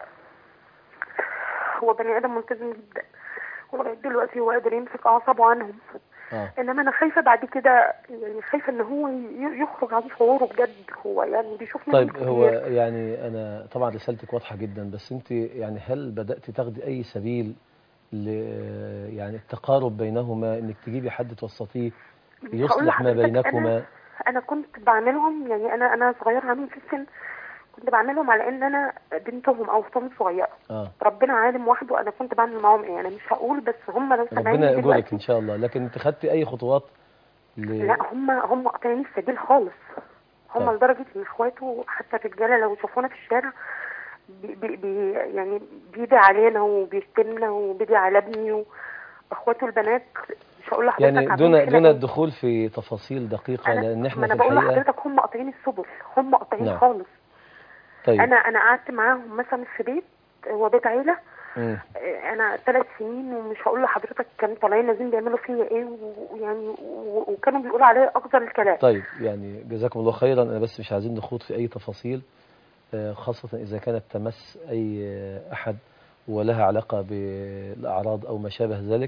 هو بني ادم ملتزم جدا، ولغايه دلوقتي هو قادر يمسك اعصابه عنهم، آه. انما انا خايفه بعد كده، يعني خايفه ان هو يخرج عن شعوره بجد، هو يعني بيشوف طيب هو يعني انا طبعا رسالتك واضحه جدا، بس انت يعني هل بدات تاخدي اي سبيل ل يعني التقارب بينهما، انك تجيبي حد توسطيه يصلح ما بينكما؟ أنا, انا كنت بعملهم، يعني انا انا صغيره عنهم في السن، كنت بعملهم على ان انا بنتهم او اختهم صغيره. آه. ربنا عالم وحده انا كنت بعمل معاهم ايه، انا مش هقول، بس هم لو سمعوني ربنا يأجرك ان شاء الله. لكن انت خدتي اي خطوات ل... لا هم هم قاطعين السبيل خالص. هم طيب. لدرجه ان اخواته حتى الرجاله لو شافونا في الشارع بي بي بي يعني بيدي علينا وبيشتمنا وبيدي على ابني واخواته البنات. مش هقول لحضرتك يعني دون دون الدخول في تفاصيل دقيقه، لان احنا أنا في بقول الحقيقه لحضرتك هم قاطعين السبل، هم قاطعين نعم. خالص. طيب. انا انا قعدت معاهم مثلا في بيت، هو بيت عيله، م. انا ثلاث سنين ومش هقول لحضرتك كانوا طالعين نازلين بيعملوا فيا ايه، ويعني وكانوا بيقولوا عليا اقذر الكلام. طيب يعني جزاكم الله خيرا. انا بس مش عايزين نخوض في اي تفاصيل، خاصه اذا كانت تمس اي احد ولها علاقه بالاعراض او ما شابه ذلك.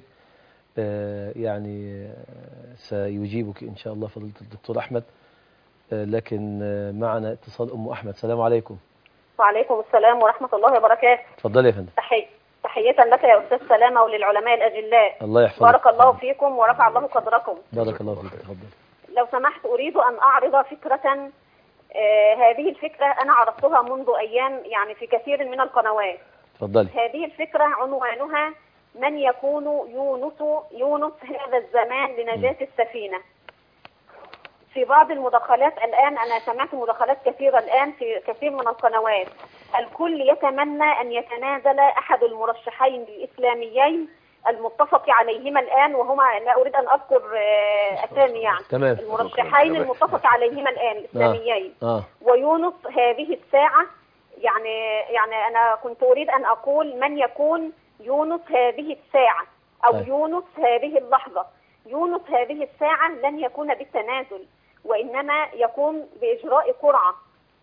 يعني سيجيبك ان شاء الله فضيله الدكتور احمد. لكن معنا اتصال ام احمد. السلام عليكم. وعليكم السلام ورحمه الله وبركاته. اتفضلي يا فندم. تحيه تحيه لك يا استاذ سلامه وللعلماء الاجلاء. الله يحفظك. بارك الله فيكم ورفع الله قدركم. بارك الله فيك. تفضل. لو سمحت اريد ان اعرض فكره. آه هذه الفكره انا عرضتها منذ ايام يعني في كثير من القنوات. تفضلي. هذه الفكره عنوانها من يكون يونس يونس هذا الزمان لنجاة السفينة. في بعض المداخلات الآن أنا سمعت مداخلات كثيرة الآن في كثير من القنوات، الكل يتمنى أن يتنازل أحد المرشحين الإسلاميين المتفق عليهما الآن، وهما لا أريد أن أذكر أسامي يعني تمام. المرشحين المتفق عليهما الآن الإسلاميين. آه. آه. ويونس هذه الساعة يعني يعني أنا كنت أريد أن أقول من يكون يونس هذه الساعة أو طيب. يونس هذه اللحظة. يونس هذه الساعة لن يكون بالتنازل، وإنما يكون بإجراء قرعة.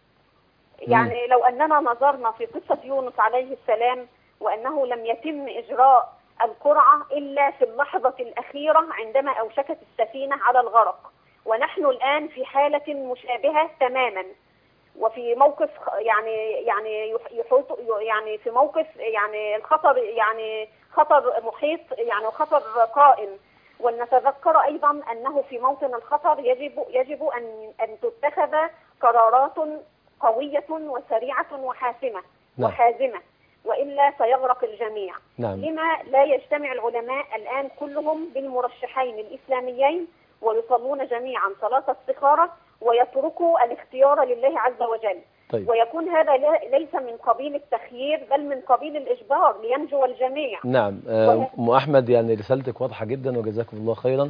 يعني لو أننا نظرنا في قصة يونس عليه السلام وأنه لم يتم إجراء القرعة إلا في اللحظة الأخيرة عندما أوشكت السفينة على الغرق، ونحن الآن في حالة مشابهة تماما، وفي موقف يعني يعني يحوط يعني في موقف يعني الخطر يعني خطر محيط يعني خطر قائم. ونتذكر أيضا أنه في موطن الخطر يجب يجب أن أن تتخذ قرارات قوية وسريعة وحاسمة نعم. وحازمة، وإلا سيغرق الجميع. نعم. لما لا يجتمع العلماء الآن كلهم بالمرشحين الإسلاميين ويصلون جميعا صلاة استخارة ويتركوا الاختيار لله عز وجل؟ طيب. ويكون هذا ليس من قبيل التخيير بل من قبيل الإجبار لينجو الجميع. نعم. أم أحمد يعني رسالتك واضحة جدا وجزاكم الله خيرا.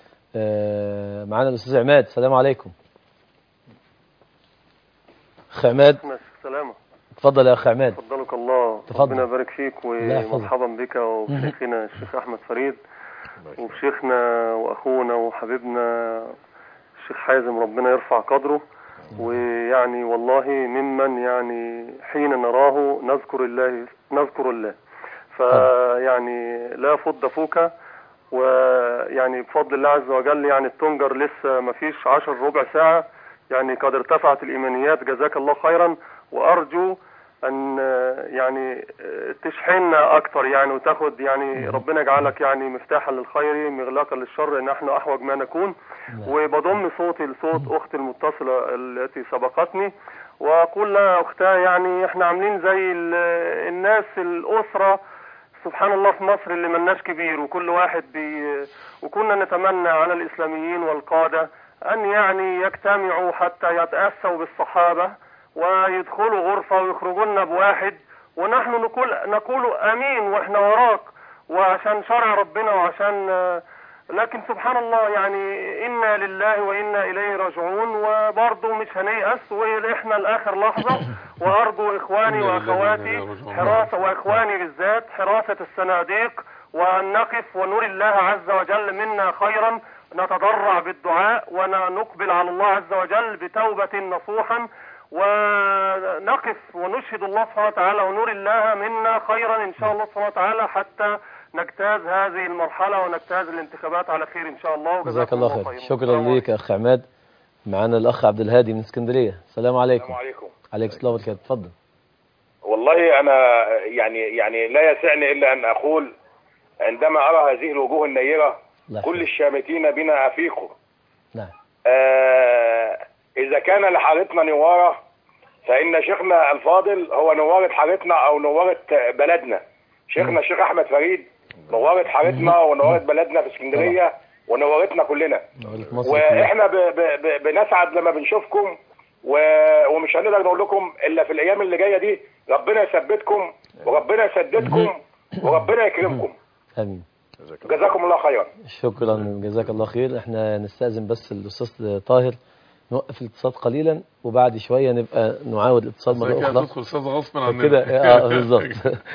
معنا الأستاذ عماد. السلام عليكم. أخ عماد. السلام. تفضل يا أخ عماد. تفضلك الله. تفضل. ربنا يبارك فيك ومرحبا بك وبشيخنا الشيخ أحمد فريد وبشيخنا وأخونا وحبيبنا الشيخ حازم، ربنا يرفع قدره. ويعني والله ممن يعني حين نراه نذكر الله نذكر الله فيعني لا فض فوك. ويعني بفضل الله عز وجل يعني التنجر لسه ما فيش عشر ربع ساعة، يعني قد ارتفعت الإيمانيات. جزاك الله خيرا، وأرجو أن يعني تشحننا أكتر يعني وتاخد يعني ربنا يجعلك يعني مفتاحا للخير مغلاقا للشر، نحن أحوج ما نكون. وبضم صوتي لصوت أختي المتصلة التي سبقتني وأقول لها أختها يعني إحنا عاملين زي الناس الأسرة سبحان الله في مصر اللي ملناش كبير وكل واحد بي وكنا نتمنى على الإسلاميين والقادة أن يعني يجتمعوا حتى يتأسوا بالصحابة ويدخلوا غرفة ويخرجوا لنا بواحد ونحن نقول نقول امين واحنا وراك وعشان شرع ربنا وعشان. لكن سبحان الله يعني انا لله وانا اليه راجعون، وبرضه مش هنيأس واحنا لاخر لحظه. وارجو اخواني واخواتي حراسه واخواني بالذات حراسه الصناديق وان نقف ونري الله عز وجل منا خيرا، نتضرع بالدعاء ونقبل على الله عز وجل بتوبه نصوحا ونقف ونشهد الله سبحانه وتعالى ونري الله منا خيرا إن شاء الله سبحانه وتعالى حتى نجتاز هذه المرحلة ونجتاز الانتخابات على خير إن شاء الله. جزاك الله خير. شكرا ليك يا أخ عماد. معنا الأخ عبد الهادي من اسكندرية. السلام عليكم. السلام عليكم. عليكم السلام وبركاته. اتفضل. والله أنا يعني يعني لا يسعني إلا أن أقول عندما أرى هذه الوجوه النيرة كل الشامتين بنا أفيقوا. نعم. آه إذا كان لحارتنا نوارة فإن شيخنا الفاضل هو نوارة حارتنا أو نوارة بلدنا. شيخنا الشيخ أحمد فريد نوارة حارتنا ونوارة بلدنا في اسكندرية ونوارتنا كلنا. وإحنا ب ب ب بنسعد لما بنشوفكم ومش هنقدر نقول لكم إلا في الأيام اللي جاية دي ربنا يثبتكم وربنا يسددكم وربنا يكرمكم. آمين. جزاكم الله خيرا. شكرا جزاك الله خير. احنا نستأذن بس الأستاذ طاهر نوقف الاتصال قليلا وبعد شوية نبقى نعاود الاتصال مرة أخرى. تدخل أستاذ غصب عننا كده. اه بالظبط.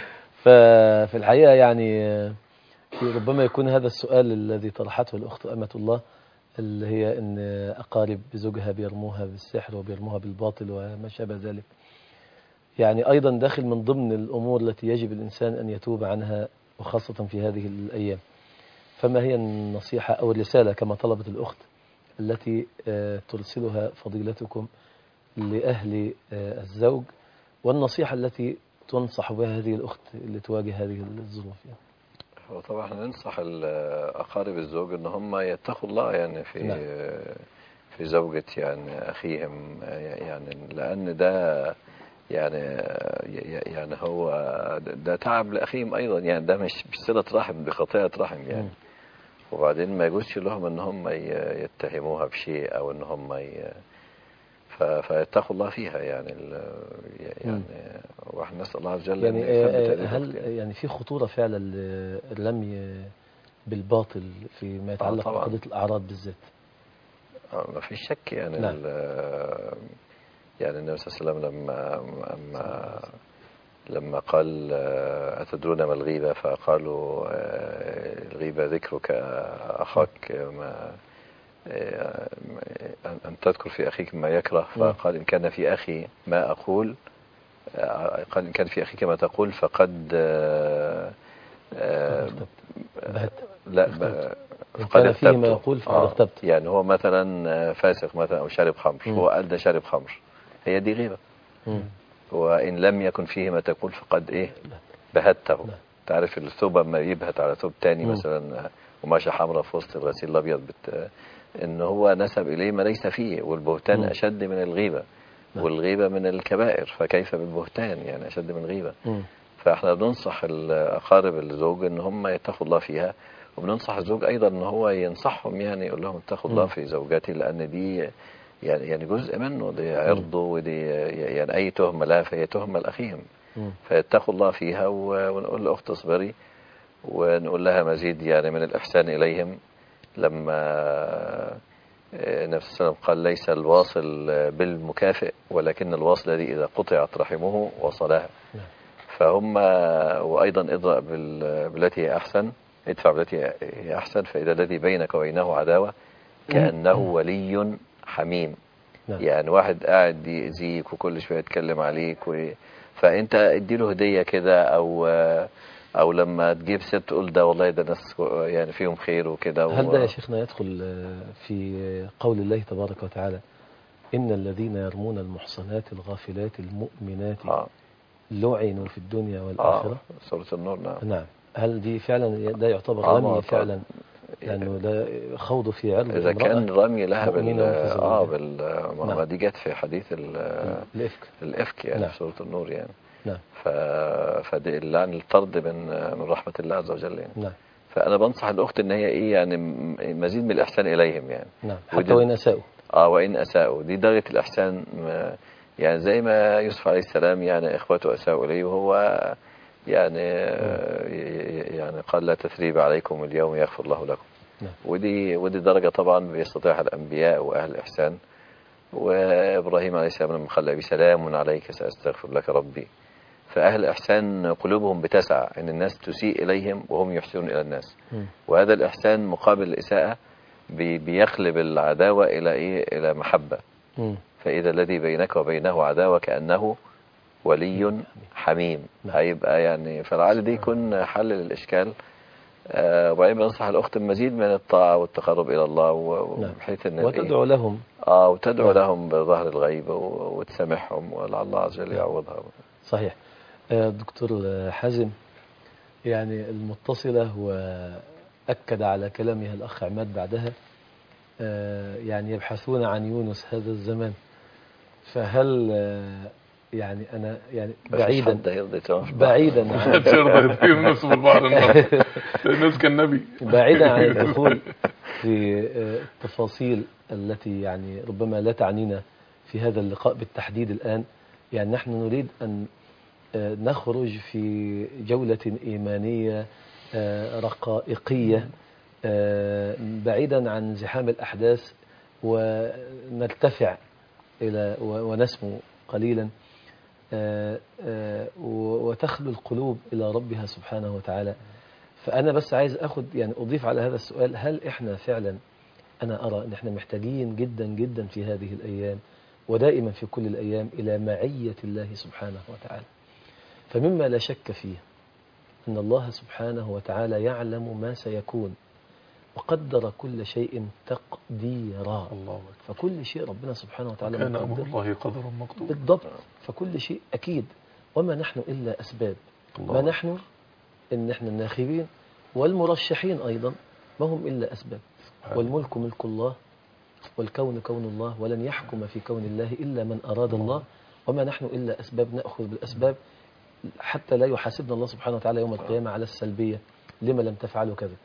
ففي الحقيقة يعني ربما يكون هذا السؤال الذي طرحته الأخت أمة الله اللي هي أن أقارب زوجها بيرموها بالسحر وبيرموها بالباطل وما شابه ذلك، يعني أيضا داخل من ضمن الأمور التي يجب الإنسان أن يتوب عنها وخاصة في هذه الأيام. فما هي النصيحة أو الرسالة كما طلبت الأخت التي ترسلها فضيلتكم لأهل الزوج، والنصيحة التي تنصح بها هذه الأخت اللي تواجه هذه الظروف؟ يعني وطبعا ننصح أقارب الزوج أن هم يتقوا الله يعني في نعم. في زوجة يعني أخيهم، يعني لأن ده يعني يعني هو ده تعب لأخيهم أيضا، يعني ده مش صلة رحم، بخطيئة رحم يعني. م. وبعدين ما يجوزش لهم ان هم يتهموها بشيء او ان هم ي... فيتقوا الله فيها يعني يعني واحنا نسال الله عز وجل يعني هل يعني. يعني في خطوره فعلا الرمي بالباطل فيما يتعلق بقضيه الاعراض بالذات؟ ما فيش شك يعني. نعم. يعني النبي صلى الله عليه وسلم لما لما لما قال أتدرون ما الغيبة؟ فقالوا الغيبة ذكرك أخاك ما أن تذكر في أخيك ما يكره. فقال إن كان في أخي ما أقول، قال إن كان في أخيك ما تقول فقد لا قد فيه ما يقول فقد اغتبت. يعني هو مثلا فاسق مثلا أو شارب خمر، هو قال ده شارب خمر، هي دي غيبة. وإن لم يكن فيه ما تقول فقد إيه بهته. تعرف الثوب ما يبهت على ثوب تاني مثلا قماشة حمراء في وسط الغسيل الأبيض بت... إن هو نسب إليه ما ليس فيه. والبهتان م. أشد من الغيبة. م. والغيبة من الكبائر، فكيف بالبهتان يعني أشد من الغيبة. م. فإحنا بننصح أقارب الزوج إن هم يتقوا الله فيها، وبننصح الزوج أيضا إن هو ينصحهم يعني يقول لهم اتقوا الله في زوجاتي، لأن دي يعني يعني جزء منه، دي عرضه ودي يعني أي تهمة لها فهي تهمة لأخيهم. فيتقوا الله فيها. ونقول لأخت اصبري، ونقول لها مزيد يعني من الإحسان إليهم. لما النبي صلى الله عليه وسلم قال ليس الواصل بالمكافئ ولكن الواصل الذي إذا قطعت رحمه وصلها. فهم. وأيضا اضرأ بالتي هي أحسن، ادفع بالتي هي أحسن، فإذا الذي بينك وبينه عداوة كأنه ولي حميم. يعني واحد قاعد يأذيك وكل شوية يتكلم عليك و... فأنت اديله هدية كده، أو أو لما تجيب ست تقول ده والله ده ناس يعني فيهم خير وكده. هل ده يا شيخنا يدخل في قول الله تبارك وتعالى إن الذين يرمون المحصنات الغافلات المؤمنات آه. لعنوا في الدنيا والآخرة؟ آه. سورة النور. نعم. نعم. هل دي فعلا ده يعتبر آه رمي فعلا؟ لأنه ده خوض في عرض إذا كان رمي لها بال آه بال نعم. ما دي جت في حديث الإفك الإفك يعني. نعم. في سورة النور يعني. نعم. ف فدي اللعن الطرد من من رحمة الله عز وجل يعني. نعم. فأنا بنصح الأخت إن هي إيه يعني مزيد من الإحسان إليهم يعني. نعم. حتى وإن أساءوا. آه وإن أساءوا دي درجة الإحسان، يعني زي ما يوسف عليه السلام يعني إخوته أساءوا إليه وهو يعني يعني قال لا تثريب عليكم اليوم يغفر الله لكم. نعم. ودي ودي درجة طبعا بيستطيعها الأنبياء وأهل الإحسان. وإبراهيم عليه السلام لما قال بسلام عليك سأستغفر لك ربي. فأهل الإحسان قلوبهم بتسعى إن الناس تسيء إليهم وهم يحسنون إلى الناس. م. وهذا الإحسان مقابل الإساءة بيخلب العداوة إلى إيه؟ إلى محبة. م. فإذا الذي بينك وبينه عداوة كأنه ولي حميم. هيبقى يعني فالعالي دي يكون حل للإشكال. وبعدين بنصح الأخت المزيد من الطاعة والتقرب إلى الله وبحيث أن وتدعو لهم آه وتدعو نعم. لهم بظهر الغيب وتسامحهم ولعل الله عز وجل يعوضها. صحيح. دكتور حازم، يعني المتصلة وأكد على كلامها الأخ عماد بعدها، يعني يبحثون عن يونس هذا الزمان، فهل يعني أنا يعني بعيدا بعيدا عن يونس بالبحر الناس كالنبي بعيدا عن الدخول في التفاصيل التي يعني ربما لا تعنينا في هذا اللقاء بالتحديد الآن، يعني نحن نريد أن نخرج في جولة إيمانية رقائقية بعيدا عن زحام الأحداث، ونرتفع إلى ونسمو قليلا وتخلو القلوب إلى ربها سبحانه وتعالى. فأنا بس عايز أخذ يعني أضيف على هذا السؤال، هل إحنا فعلا، أنا أرى أن إحنا محتاجين جدا جدا في هذه الأيام ودائما في كل الأيام إلى معية الله سبحانه وتعالى. فمما لا شك فيه أن الله سبحانه وتعالى يعلم ما سيكون وقدر كل شيء تقديرا. الله فكل شيء ربنا سبحانه وتعالى كان أمر الله قدرا مكتوبا بالضبط. فكل شيء أكيد، وما نحن إلا أسباب. الله. ما نحن إن إحنا الناخبين والمرشحين أيضا ما هم إلا أسباب. والملك ملك الله والكون كون الله، ولن يحكم في كون الله إلا من أراد الله، وما نحن إلا أسباب نأخذ بالأسباب حتى لا يحاسبنا الله سبحانه وتعالى يوم القيامة على السلبية لما لم تفعلوا كذا.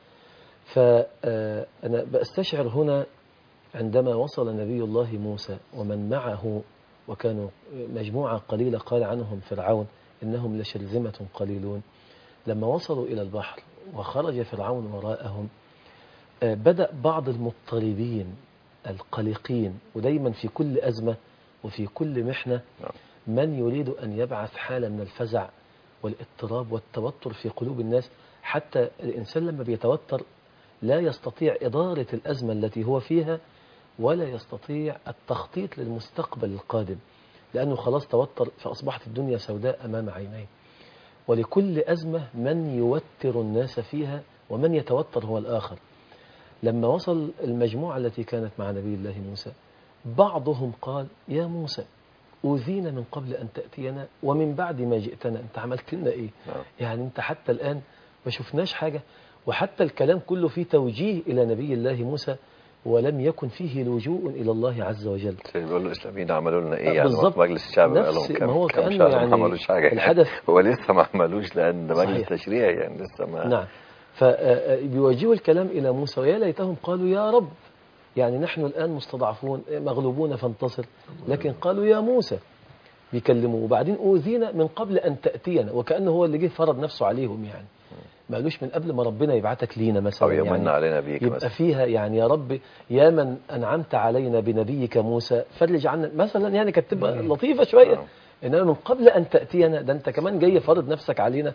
فأنا بأستشعر هنا عندما وصل نبي الله موسى ومن معه، وكانوا مجموعة قليلة قال عنهم فرعون إنهم لشرذمة قليلون، لما وصلوا إلى البحر وخرج فرعون وراءهم، بدأ بعض المضطربين القلقين، ودايما في كل أزمة وفي كل محنة من يريد أن يبعث حالة من الفزع والاضطراب والتوتر في قلوب الناس، حتى الإنسان لما بيتوتر لا يستطيع إدارة الأزمة التي هو فيها ولا يستطيع التخطيط للمستقبل القادم، لأنه خلاص توتر فأصبحت الدنيا سوداء أمام عينيه. ولكل أزمة من يوتر الناس فيها ومن يتوتر هو الآخر. لما وصل المجموعة التي كانت مع نبي الله موسى، بعضهم قال يا موسى أوذينا من قبل أن تأتينا ومن بعد ما جئتنا، أنت عملت لنا إيه؟ يعني أنت حتى الآن ما شفناش حاجة، وحتى الكلام كله فيه توجيه إلى نبي الله موسى ولم يكن فيه لجوء إلى الله عز وجل. بيقول له الإسلاميين عملوا لنا إيه؟ يعني وقت مجلس الشعب قال لهم كم, ما هو كم شهر يعني ما عملوش حاجة الحدث هو لسه ما عملوش لأن مجلس تشريع يعني لسه ما. نعم. فبيوجهوا الكلام إلى موسى ويا ليتهم قالوا يا رب، يعني نحن الآن مستضعفون مغلوبون فانتصر، لكن قالوا يا موسى بيكلموا. وبعدين أوذينا من قبل أن تأتينا، وكأنه هو اللي جه فرض نفسه عليهم، يعني ما قالوش من قبل ما ربنا يبعتك لينا مثلا، أو يمن يعني علينا بيك يبقى مثلا. فيها يعني يا رب يا من أنعمت علينا بنبيك موسى فرج عنا مثلا، يعني كانت تبقى لطيفة شوية. إنما من قبل أن تأتينا، ده أنت كمان جاي فرض نفسك علينا،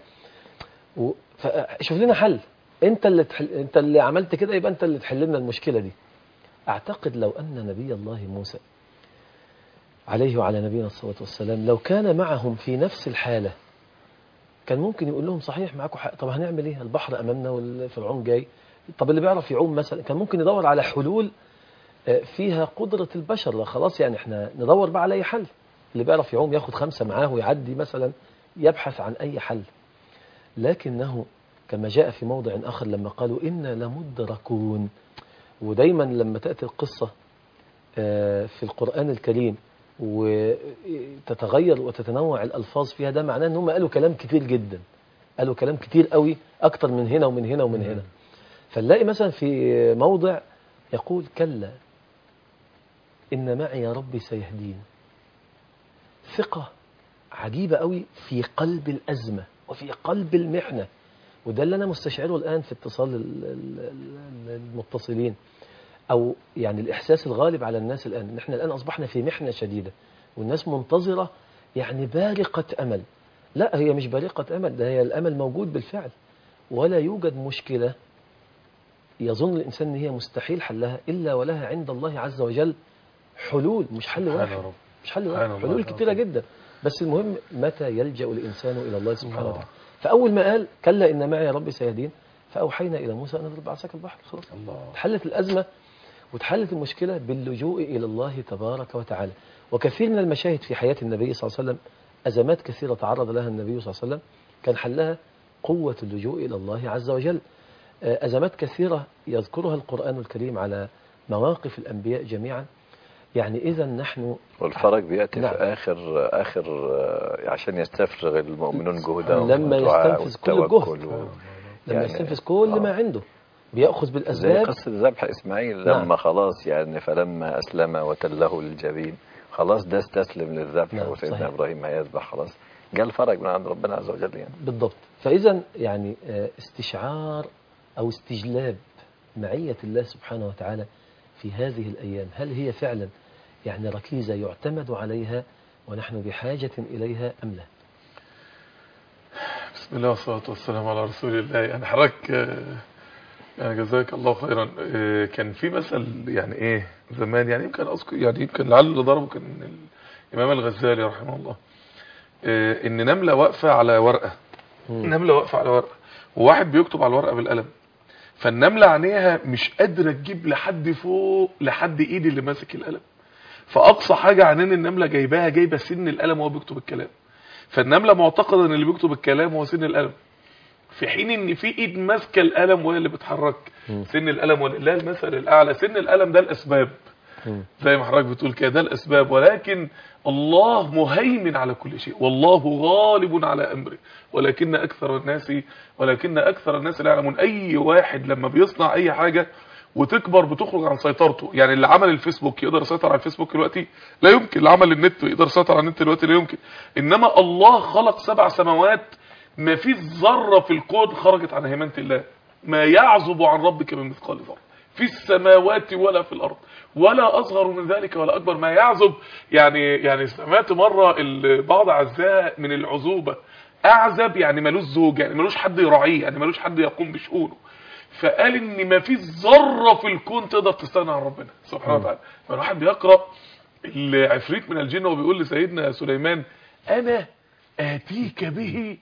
شوف لنا حل. أنت اللي تحل، أنت اللي عملت كده، يبقى أنت اللي تحل لنا المشكلة دي. أعتقد لو أن نبي الله موسى عليه وعلى نبينا الصلاة والسلام لو كان معهم في نفس الحالة كان ممكن يقول لهم صحيح معاكم حق، طب هنعمل ايه؟ البحر امامنا والفرعون جاي، طب اللي بيعرف يعوم مثلا كان ممكن يدور على حلول فيها قدرة البشر. لا خلاص يعني احنا ندور بقى على اي حل، اللي بيعرف يعوم ياخد خمسة معاه ويعدي مثلا، يبحث عن اي حل. لكنه كما جاء في موضع اخر لما قالوا إنا لمدركون، ودايما لما تأتي القصة في القرآن الكريم وتتغير وتتنوع الألفاظ فيها، ده معناه أنهم قالوا كلام كتير جدا، قالوا كلام كتير قوي أكتر من هنا ومن هنا ومن هنا. فنلاقي مثلا في موضع يقول كلا إن معي يا ربي سيهدين. ثقة عجيبة قوي في قلب الأزمة وفي قلب المحنة، وده اللي أنا مستشعره الآن في اتصال المتصلين، أو يعني الإحساس الغالب على الناس الآن. نحن الآن أصبحنا في محنة شديدة والناس منتظرة يعني بارقة أمل. لا، هي مش بارقة أمل، ده هي الأمل موجود بالفعل، ولا يوجد مشكلة يظن الإنسان أن هي مستحيل حلها إلا ولها عند الله عز وجل حلول. مش حل واحد، مش حل واحد، حلول كتيرة جدا. بس المهم متى يلجأ الإنسان إلى الله سبحانه وتعالى. فأول ما قال كلا إن معي يا ربي سيهدين، فأوحينا إلى موسى أن اضرب بعصاك البحر. خلاص الله. تحلت الأزمة وتحلت المشكلة باللجوء إلى الله تبارك وتعالى. وكثير من المشاهد في حياة النبي صلى الله عليه وسلم، أزمات كثيرة تعرض لها النبي صلى الله عليه وسلم كان حلها قوة اللجوء إلى الله عز وجل. أزمات كثيرة يذكرها القرآن الكريم على مواقف الأنبياء جميعا. يعني إذا نحن والفرج بيأتي نعم. في آخر آخر عشان يستفرغ المؤمنون جهدهم لما يستنفذ كل الجهد، لما يعني يستنفذ كل آه. ما عنده بيأخذ بالأسباب. زي قصة ذبح إسماعيل لما نعم. خلاص يعني فلما أسلم وتله للجبين، خلاص ده استسلم للذبح نعم. وسيدنا إبراهيم هيذبح، خلاص جاء الفرج من عند ربنا عز وجل يعني. بالضبط. فإذا يعني استشعار أو استجلاب معية الله سبحانه وتعالى في هذه الأيام، هل هي فعلا يعني ركيزة يعتمد عليها ونحن بحاجة إليها أم لا؟ بسم الله والصلاة والسلام على رسول الله. يعني حضرتك يعني جزاك الله خيرا. كان في مثل يعني ايه زمان، يعني يمكن اذكر يعني يمكن لعل اللي ضربه كان الامام الغزالي رحمه الله، ان نملة واقفة على ورقة، نملة واقفة على ورقة وواحد بيكتب على الورقة بالقلم، فالنملة عينيها مش قادرة تجيب لحد فوق لحد ايدي اللي ماسك القلم، فاقصى حاجة عينين النملة جايباها جايبة سن القلم وهو بيكتب الكلام، فالنملة معتقدة ان اللي بيكتب الكلام هو سن القلم، في حين ان في ايد ماسكه القلم وهي اللي بتحرك سن القلم. ولله المثل الاعلى. سن القلم ده الاسباب زي ما حضرتك بتقول كده، ده الاسباب، ولكن الله مهيمن على كل شيء، والله غالب على امره ولكن اكثر الناس ولكن اكثر الناس لا يعلمون. اي واحد لما بيصنع اي حاجه وتكبر بتخرج عن سيطرته. يعني اللي عمل الفيسبوك يقدر يسيطر على الفيسبوك دلوقتي؟ لا يمكن. اللي عمل النت يقدر يسيطر على النت دلوقتي؟ لا يمكن. انما الله خلق سبع سماوات ما فيش ذره في الكون خرجت عن هيمنه الله، ما يعزب عن ربك من مثقال ذره في السماوات ولا في الارض ولا اصغر من ذلك ولا اكبر ما يعزب. يعني يعني سمعت مره بعض اعزاء من العزوبه، اعزب يعني ملوش زوج، يعني ملوش حد يراعيه، يعني ملوش حد يقوم بشؤونه، فقال ان ما فيش ذره في الكون تقدر تستغنى عن ربنا سبحانه وتعالى. فالواحد بيقرا العفريت من الجن وبيقول لسيدنا سليمان انا اتيك به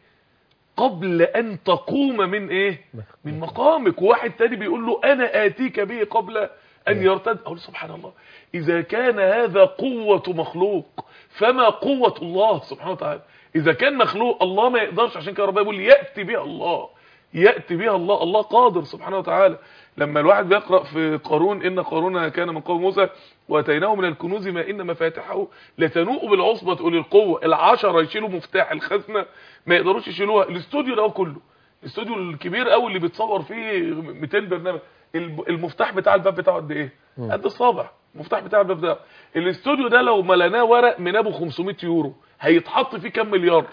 قبل ان تقوم من ايه من مقامك، وواحد تاني بيقول له انا اتيك به قبل ان يرتد. اقول سبحان الله، اذا كان هذا قوة مخلوق فما قوة الله سبحانه وتعالى؟ اذا كان مخلوق الله ما يقدرش، عشان كده ربنا بيقول ياتي بها الله، ياتي بها الله، الله قادر سبحانه وتعالى. لما الواحد بيقرأ في قارون ان قارون كان من قوم موسى واتيناه من الكنوز ما ان مفاتحه لتنوء بالعصبة اولي القوة، العشرة يشيلوا مفتاح الخزنة ما يقدروش يشيلوها. الاستوديو ده كله، الاستوديو الكبير قوي اللي بيتصور فيه مئتين برنامج، المفتاح بتاع الباب بتاعه قد ايه؟ قد الصابع. المفتاح بتاع الباب ده، الاستوديو ده لو ملناه ورق من ابو خمسمائة يورو هيتحط فيه كام مليار،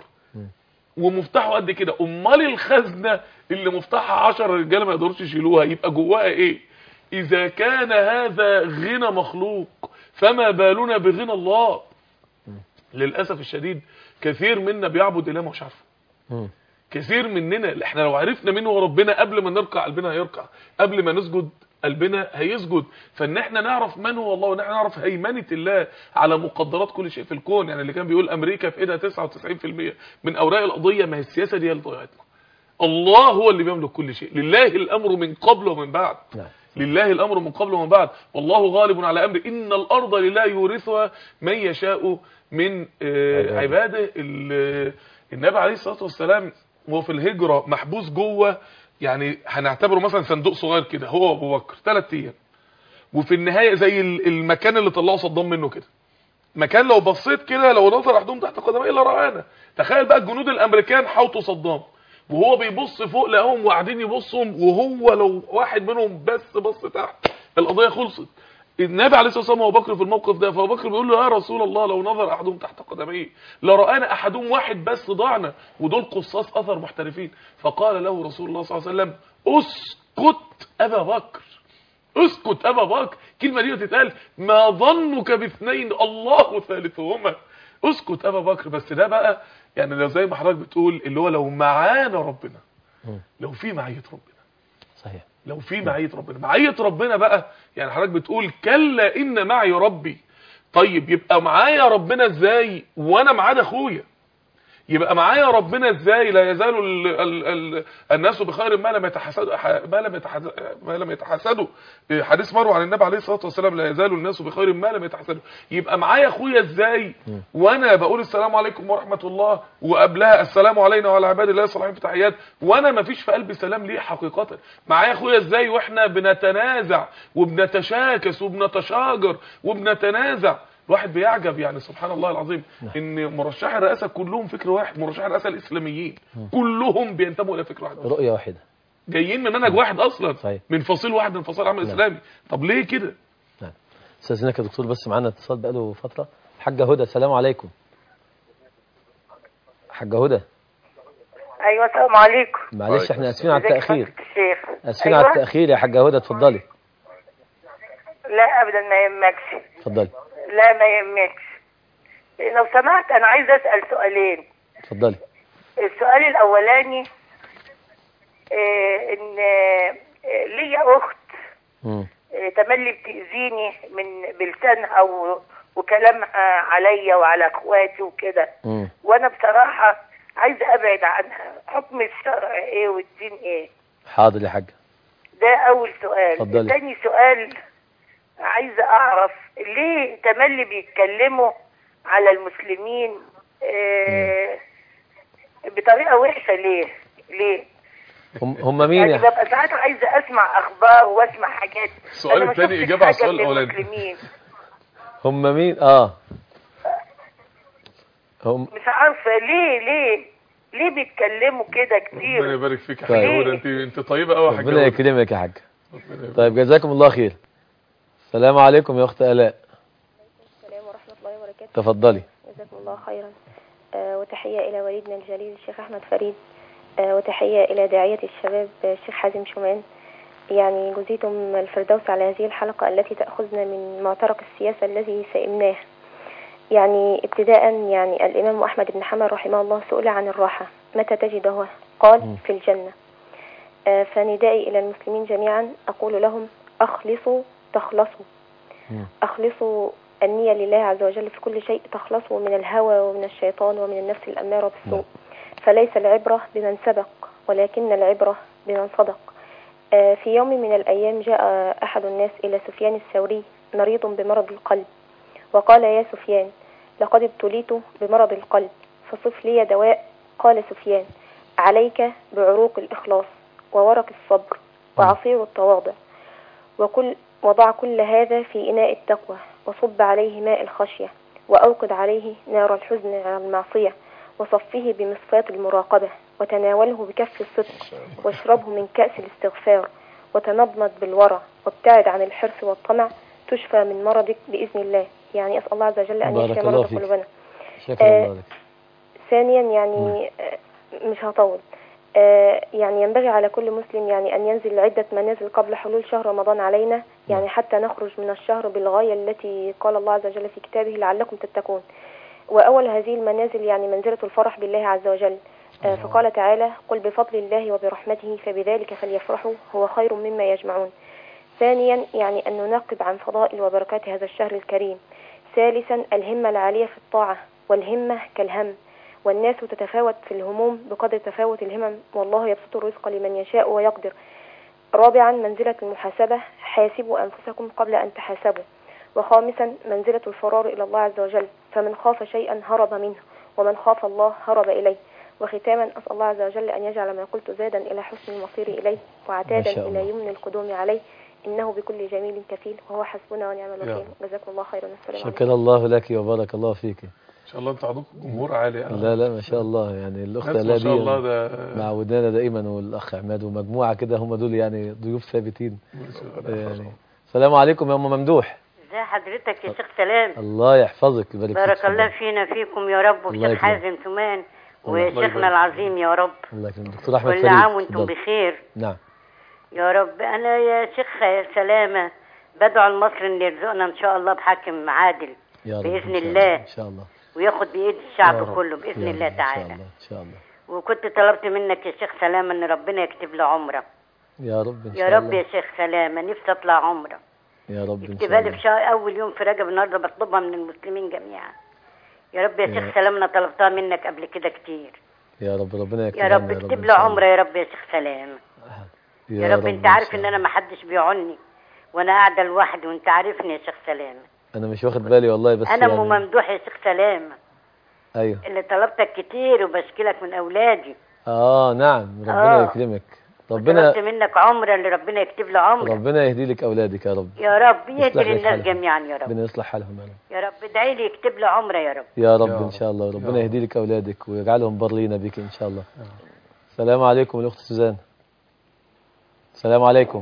ومفتاحه قد كده. امال الخزنه اللي مفتاحها عشرة رجاله ما يقدروش يشيلوها يبقى جواها ايه؟ اذا كان هذا غنى مخلوق فما بالنا بغنى الله. للاسف الشديد كثير منا بيعبد اله مش عارفه. كثير مننا احنا لو عرفنا مين هو ربنا قبل ما نركع قلبنا هيركع، قبل ما نسجد قلبنا هيسجد. فان احنا نعرف من هو الله، وان احنا نعرف هيمنه الله على مقدرات كل شيء في الكون. يعني اللي كان بيقول امريكا في ايدها تسعة وتسعين بالمئة من اوراق القضيه، ما هي السياسه دي اللي ضيعتنا. الله هو اللي بيملك كل شيء، لله الامر من قبل ومن بعد. لله الامر من قبل ومن بعد، والله غالب على امره، ان الارض لله يورثها من يشاء من عباده. النبي عليه الصلاه والسلام وهو في الهجره محبوس جوه، يعني هنعتبره مثلا صندوق صغير كده، هو ابو بكر ثلاث ايام، وفي النهايه زي المكان اللي طلعوا صدام منه كده، مكان لو بصيت كده لو نظر احدهم تحت قدميه الا رآنا. تخيل بقى الجنود الامريكان حاوطوا صدام وهو بيبص فوق لقاهم وقاعدين يبصهم، وهو لو واحد منهم بس بص تحت القضيه خلصت. النبي عليه الصلاه والسلام وابو بكر في الموقف ده، فابو بكر بيقول له يا رسول الله لو نظر احدهم تحت قدميه لرآنا احدهم، واحد بس ضعنا، ودول قصاص اثر محترفين. فقال له رسول الله صلى الله عليه وسلم اسكت ابا بكر، اسكت ابا بكر. كلمه دي تتقال ما ظنك باثنين الله ثالثهما، اسكت ابا بكر. بس ده بقى يعني لو زي ما حضرتك بتقول اللي هو لو معانا ربنا، لو في معيه ربنا، صحيح، لو في معيه ربنا. معيه ربنا بقى يعني حضرتك بتقول كلا ان معي ربي. طيب يبقى معايا ربنا ازاي وانا معاد اخويا؟ يبقى معايا ربنا ازاي؟ لا يزال ال ال ال الناس بخير ما لم يتحسدوا ما لم يتحسدوا ما لم يتحسدوا حديث مروي عن النبي عليه الصلاه والسلام لا يزال الناس بخير ما لم يتحسدوا. يبقى معايا اخويا ازاي وانا بقول السلام عليكم ورحمه الله وقبلها السلام علينا وعلى عباد الله الصالحين في تحيات وانا ما فيش في قلبي سلام ليه حقيقه؟ معايا اخويا ازاي واحنا بنتنازع وبنتشاكس وبنتشاجر وبنتنازع؟ الواحد بيعجب يعني سبحان الله العظيم ان مرشحي الرئاسه كلهم فكر واحد، مرشحي الرئاسه الاسلاميين كلهم بينتموا الى فكر واحد، رؤيه واحده، جايين من منهج واحد اصلا، صحيح. من فصيل واحد من فصائل العمل الاسلامي. طب ليه كده؟ نعم. استاذنك يا دكتور بس معانا اتصال بقاله فتره. حاجه هدى السلام عليكم. حاجه هدى. ايوه السلام عليكم. معلش احنا اسفين على التاخير. الشيخ اسفين أيوة. على التاخير يا حاجه هدى اتفضلي. لا ابدا ما يهمكش. اتفضلي. لا ما يهمكش. لو سمحت انا عايزه اسال سؤالين. اتفضلي. السؤال الاولاني إيه ان إيه ليا اخت إيه تملي بتاذيني من بلسانها و... وكلامها عليا وعلى اخواتي وكده، وانا بصراحه عايزه ابعد عنها. حكم الشرع ايه والدين ايه؟ حاضر يا حاجه. ده اول سؤال. اتفضلي. تاني سؤال عايزه اعرف ليه تملي بيتكلموا على المسلمين آه بطريقه وحشه؟ ليه ليه هم هم مين يعني؟ يا ببقى ساعات عايزه اسمع اخبار واسمع حاجات. السؤال الثاني اجابه على السؤال الاولاني. هم مين؟ اه هم مش عارفه ليه ليه ليه بيتكلموا كده كتير. ربنا يبارك فيك يا حاجه. انت انت طيبه قوي يا حاجه. ربنا يكرمك يا حاجه. طيب جزاكم الله خير. السلام عليكم يا اخت الاء. السلام ورحمه الله وبركاته. تفضلي. جزاكم الله خيرا. آه وتحيه الى والدنا الجليل الشيخ احمد فريد، آه وتحيه الى داعيه الشباب الشيخ حازم شومان. يعني جزيتم الفردوس على هذه الحلقه التي تاخذنا من معترك السياسه الذي سئمناه. يعني ابتداء يعني الامام احمد بن حنبل رحمه الله سئل عن الراحه متى تجدها؟ قال في الجنه. آه فندائي الى المسلمين جميعا اقول لهم اخلصوا تخلصوا. أخلصوا النية لله عز وجل في كل شيء، تخلصوا من الهوى ومن الشيطان ومن النفس الأمارة بالسوء. فليس العبرة بمن سبق ولكن العبرة بمن صدق. آه في يوم من الأيام جاء أحد الناس إلى سفيان الثوري مريض بمرض القلب، وقال يا سفيان لقد ابتليت بمرض القلب فصف لي دواء. قال سفيان عليك بعروق الإخلاص وورق الصبر وعصير التواضع، وكل وضع كل هذا في إناء التقوى وصب عليه ماء الخشية وأوقد عليه نار الحزن على المعصية وصفه بمصفاة المراقبة وتناوله بكف الصدق واشربه من كأس الاستغفار وتنضمد بالورع وابتعد عن الحرص والطمع تشفى من مرضك بإذن الله. يعني أسأل الله عز وجل أن يشفي مرض قلوبنا. آه ثانيا يعني آه مش هطول. آه يعني ينبغي على كل مسلم يعني أن ينزل عدة منازل قبل حلول شهر رمضان علينا، يعني حتى نخرج من الشهر بالغاية التي قال الله عز وجل في كتابه لعلكم تتقون. وأول هذه المنازل يعني منزلة الفرح بالله عز وجل. آه فقال تعالى قل بفضل الله وبرحمته فبذلك فليفرحوا هو خير مما يجمعون. ثانيا يعني أن ننقب عن فضائل وبركات هذا الشهر الكريم. ثالثا الهمة العالية في الطاعة، والهمة كالهم، والناس تتفاوت في الهموم بقدر تفاوت الهمم، والله يبسط الرزق لمن يشاء ويقدر. رابعا منزلة المحاسبة، حاسبوا أنفسكم قبل أن تحاسبوا. وخامسا منزلة الفرار إلى الله عز وجل، فمن خاف شيئا هرب منه ومن خاف الله هرب إليه. وختاما أسأل الله عز وجل أن يجعل ما قلت زادا إلى حسن المصير إليه وعتادا إلى يمن القدوم عليه، إنه بكل جميل كفيل وهو حسبنا ونعم الوكيل. جزاكم الله خيرا. السلام عليكم. شكر الله لك وبارك الله فيك. ان شاء الله انتوا عندكم جمهور عالي. لا لا ما شاء الله، يعني الاخت الاء ما شاء الله ده معودانا دائما، والاخ عماد ومجموعه كده هم دول يعني ضيوف ثابتين. يعني السلام عليكم يا ام ممدوح. ازي حضرتك يا شيخ سلام؟ الله يحفظك ويبارك فيك. بارك الله فينا فيكم يا رب، والشيخ حازم ثمان وشيخنا العظيم يا رب. الله يكرمك. دكتور احمد فريد كل عام وانتم بخير. نعم يا رب. انا يا شيخ سلامه بدعو لمصر ان يرزقنا ان شاء الله بحاكم عادل يا رب باذن إن الله ان شاء الله، وياخد بايد الشعب كله باذن الله تعالى. ان شاء الله ان شاء الله. وكنت طلبت منك يا شيخ سلامه ان ربنا يكتب لي عمره يا رب ان شاء يا الله. رب يا شيخ سلامه نفسي اطلع عمره يا رب ان شاء يكتبها الله. لي في شهر اول يوم في رجب، النهارده بطلبها من المسلمين جميعا يا رب يا شيخ سلام، انا طلبتها منك قبل كده كتير. يا رب ربنا يكتبها يا رب اكتب له عمره يا رب يا شيخ سلام. يا, يا رب, رب انت عارف ان انا ما حدش بيعني وانا قاعده لوحدي، وانت عارفني يا شيخ سلام. انا مش واخد بالي والله، بس انا يعني... ام ممدوح يا شيخ سلام. ايوه اللي طلبتك كتير وبشكلك من اولادي. اه نعم ربنا آه. يكرمك. ربنا طلبت منك عمره اللي ربنا يكتب له عمره. ربنا يهدي لك اولادك يا رب. يا رب يهدي للناس جميعا يا رب. ربنا يصلح حالهم يا رب. يا رب ادعي لي يكتب له عمره يا رب. يا رب ان شاء الله. ربنا يهدي لك اولادك ويجعلهم برلينا بك ان شاء الله. السلام عليكم الاخت سوزان. السلام عليكم.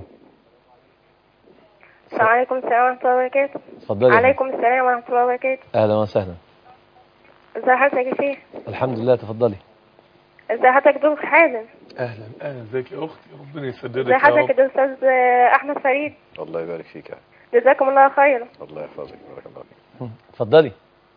السلام عليكم. السلام ورحمه الله وبركاته. اتفضلي. عليكم السلام ورحمه الله وبركاته. اهلا وسهلا. ازي حضرتك يا شيخ؟ الحمد لله. تفضلي. ازي حضرتك دكتور حازم؟ اهلا اهلا. ازيك يا اختي؟ ربنا يسددك يا رب. ازي حضرتك يا استاذ احمد فريد؟ الله يبارك فيك. جزاكم الله خيرا. الله يحفظك. بارك الله فيك. اتفضلي.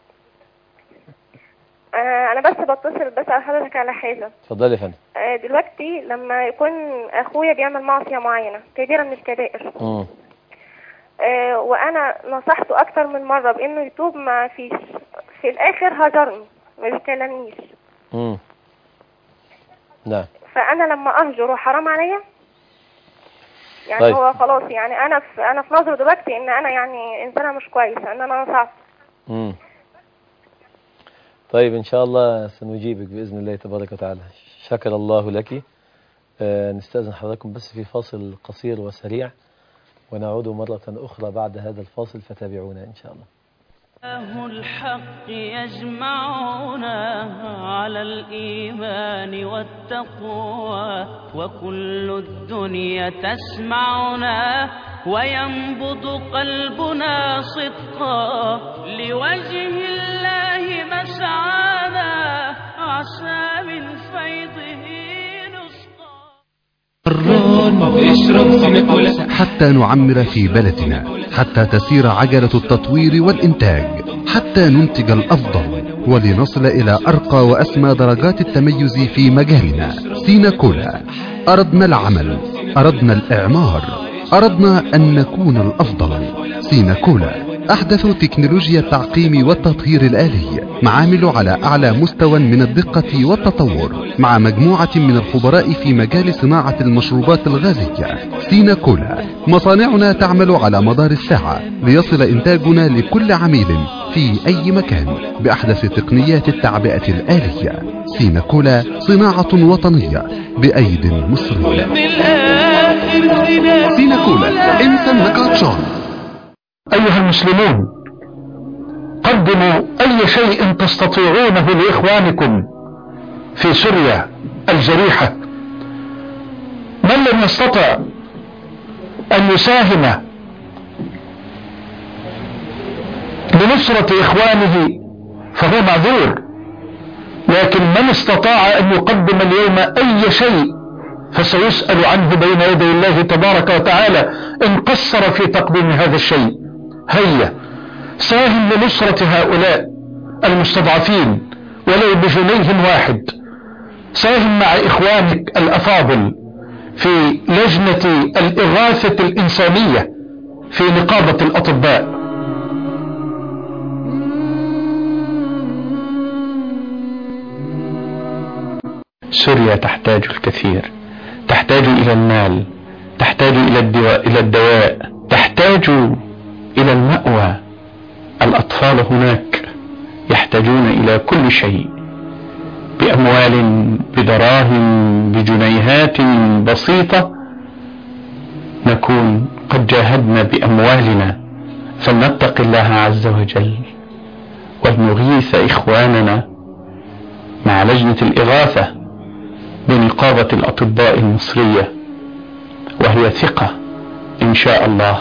آه انا بس بتصل بس على حضرتك على حاجه. اتفضلي يا فندم. آه دلوقتي لما يكون اخويا بيعمل معصيه معينه كبيره من الكبائر، امم آه وانا نصحته اكتر من مره بانه يتوب، ما فيش، في الاخر هجرني ما بيكلمنيش. امم نعم. فانا لما اهجره حرام عليا يعني. طيب. هو خلاص يعني انا في انا في نظره دلوقتي ان انا يعني انسانه مش كويسه ان انا نصحته. امم طيب ان شاء الله سنجيبك باذن الله تبارك وتعالى. شكر الله لك. آه نستأذن حضراتكم بس في فاصل قصير وسريع، ونعود مرة أخرى بعد هذا الفاصل، فتابعونا إن شاء الله. الحق يجمعنا على الإيمان والتقوى، وكل الدنيا تسمعنا وينبض قلبنا صدقا، لوجه الله مسعانا عسى من فيضه نسقى. حتى نعمر في بلدنا، حتى تسير عجلة التطوير والإنتاج، حتى ننتج الأفضل ولنصل إلى أرقى وأسمى درجات التميز في مجالنا. سيناكولا. أردنا العمل، أردنا الإعمار، أردنا أن نكون الأفضل. سيناكولا. أحدث تكنولوجيا التعقيم والتطهير الآلي، معامل على أعلى مستوى من الدقة والتطور، مع مجموعة من الخبراء في مجال صناعة المشروبات الغازية. سيناكولا. مصانعنا تعمل على مدار الساعة ليصل إنتاجنا لكل عميل في أي مكان بأحدث تقنيات التعبئة الآلية. سيناكولا. صناعة وطنية بأيد مصرية. سيناكولا. انسى النكاتشون. أيها المسلمون، قدموا أي شيء تستطيعونه لإخوانكم في سوريا الجريحة. من لم يستطع أن يساهم لنصرة إخوانه فهو معذور، لكن من استطاع أن يقدم اليوم أي شيء فسيسأل عنه بين يدي الله تبارك وتعالى إن قصر في تقديم هذا الشيء. هيا ساهم لنصرة هؤلاء المستضعفين ولو بجنيه واحد. ساهم مع إخوانك الأفاضل في لجنة الإغاثة الإنسانية في نقابة الأطباء. سوريا تحتاج الكثير، تحتاج إلى المال، تحتاج إلى الدواء, إلى الدواء تحتاج إلى المأوى. الأطفال هناك يحتاجون إلى كل شيء، بأموال، بدراهم، بجنيهات بسيطة نكون قد جاهدنا بأموالنا. فلنتق الله عز وجل ولنغيث إخواننا مع لجنة الإغاثة بنقابة الأطباء المصرية، وهي ثقة إن شاء الله.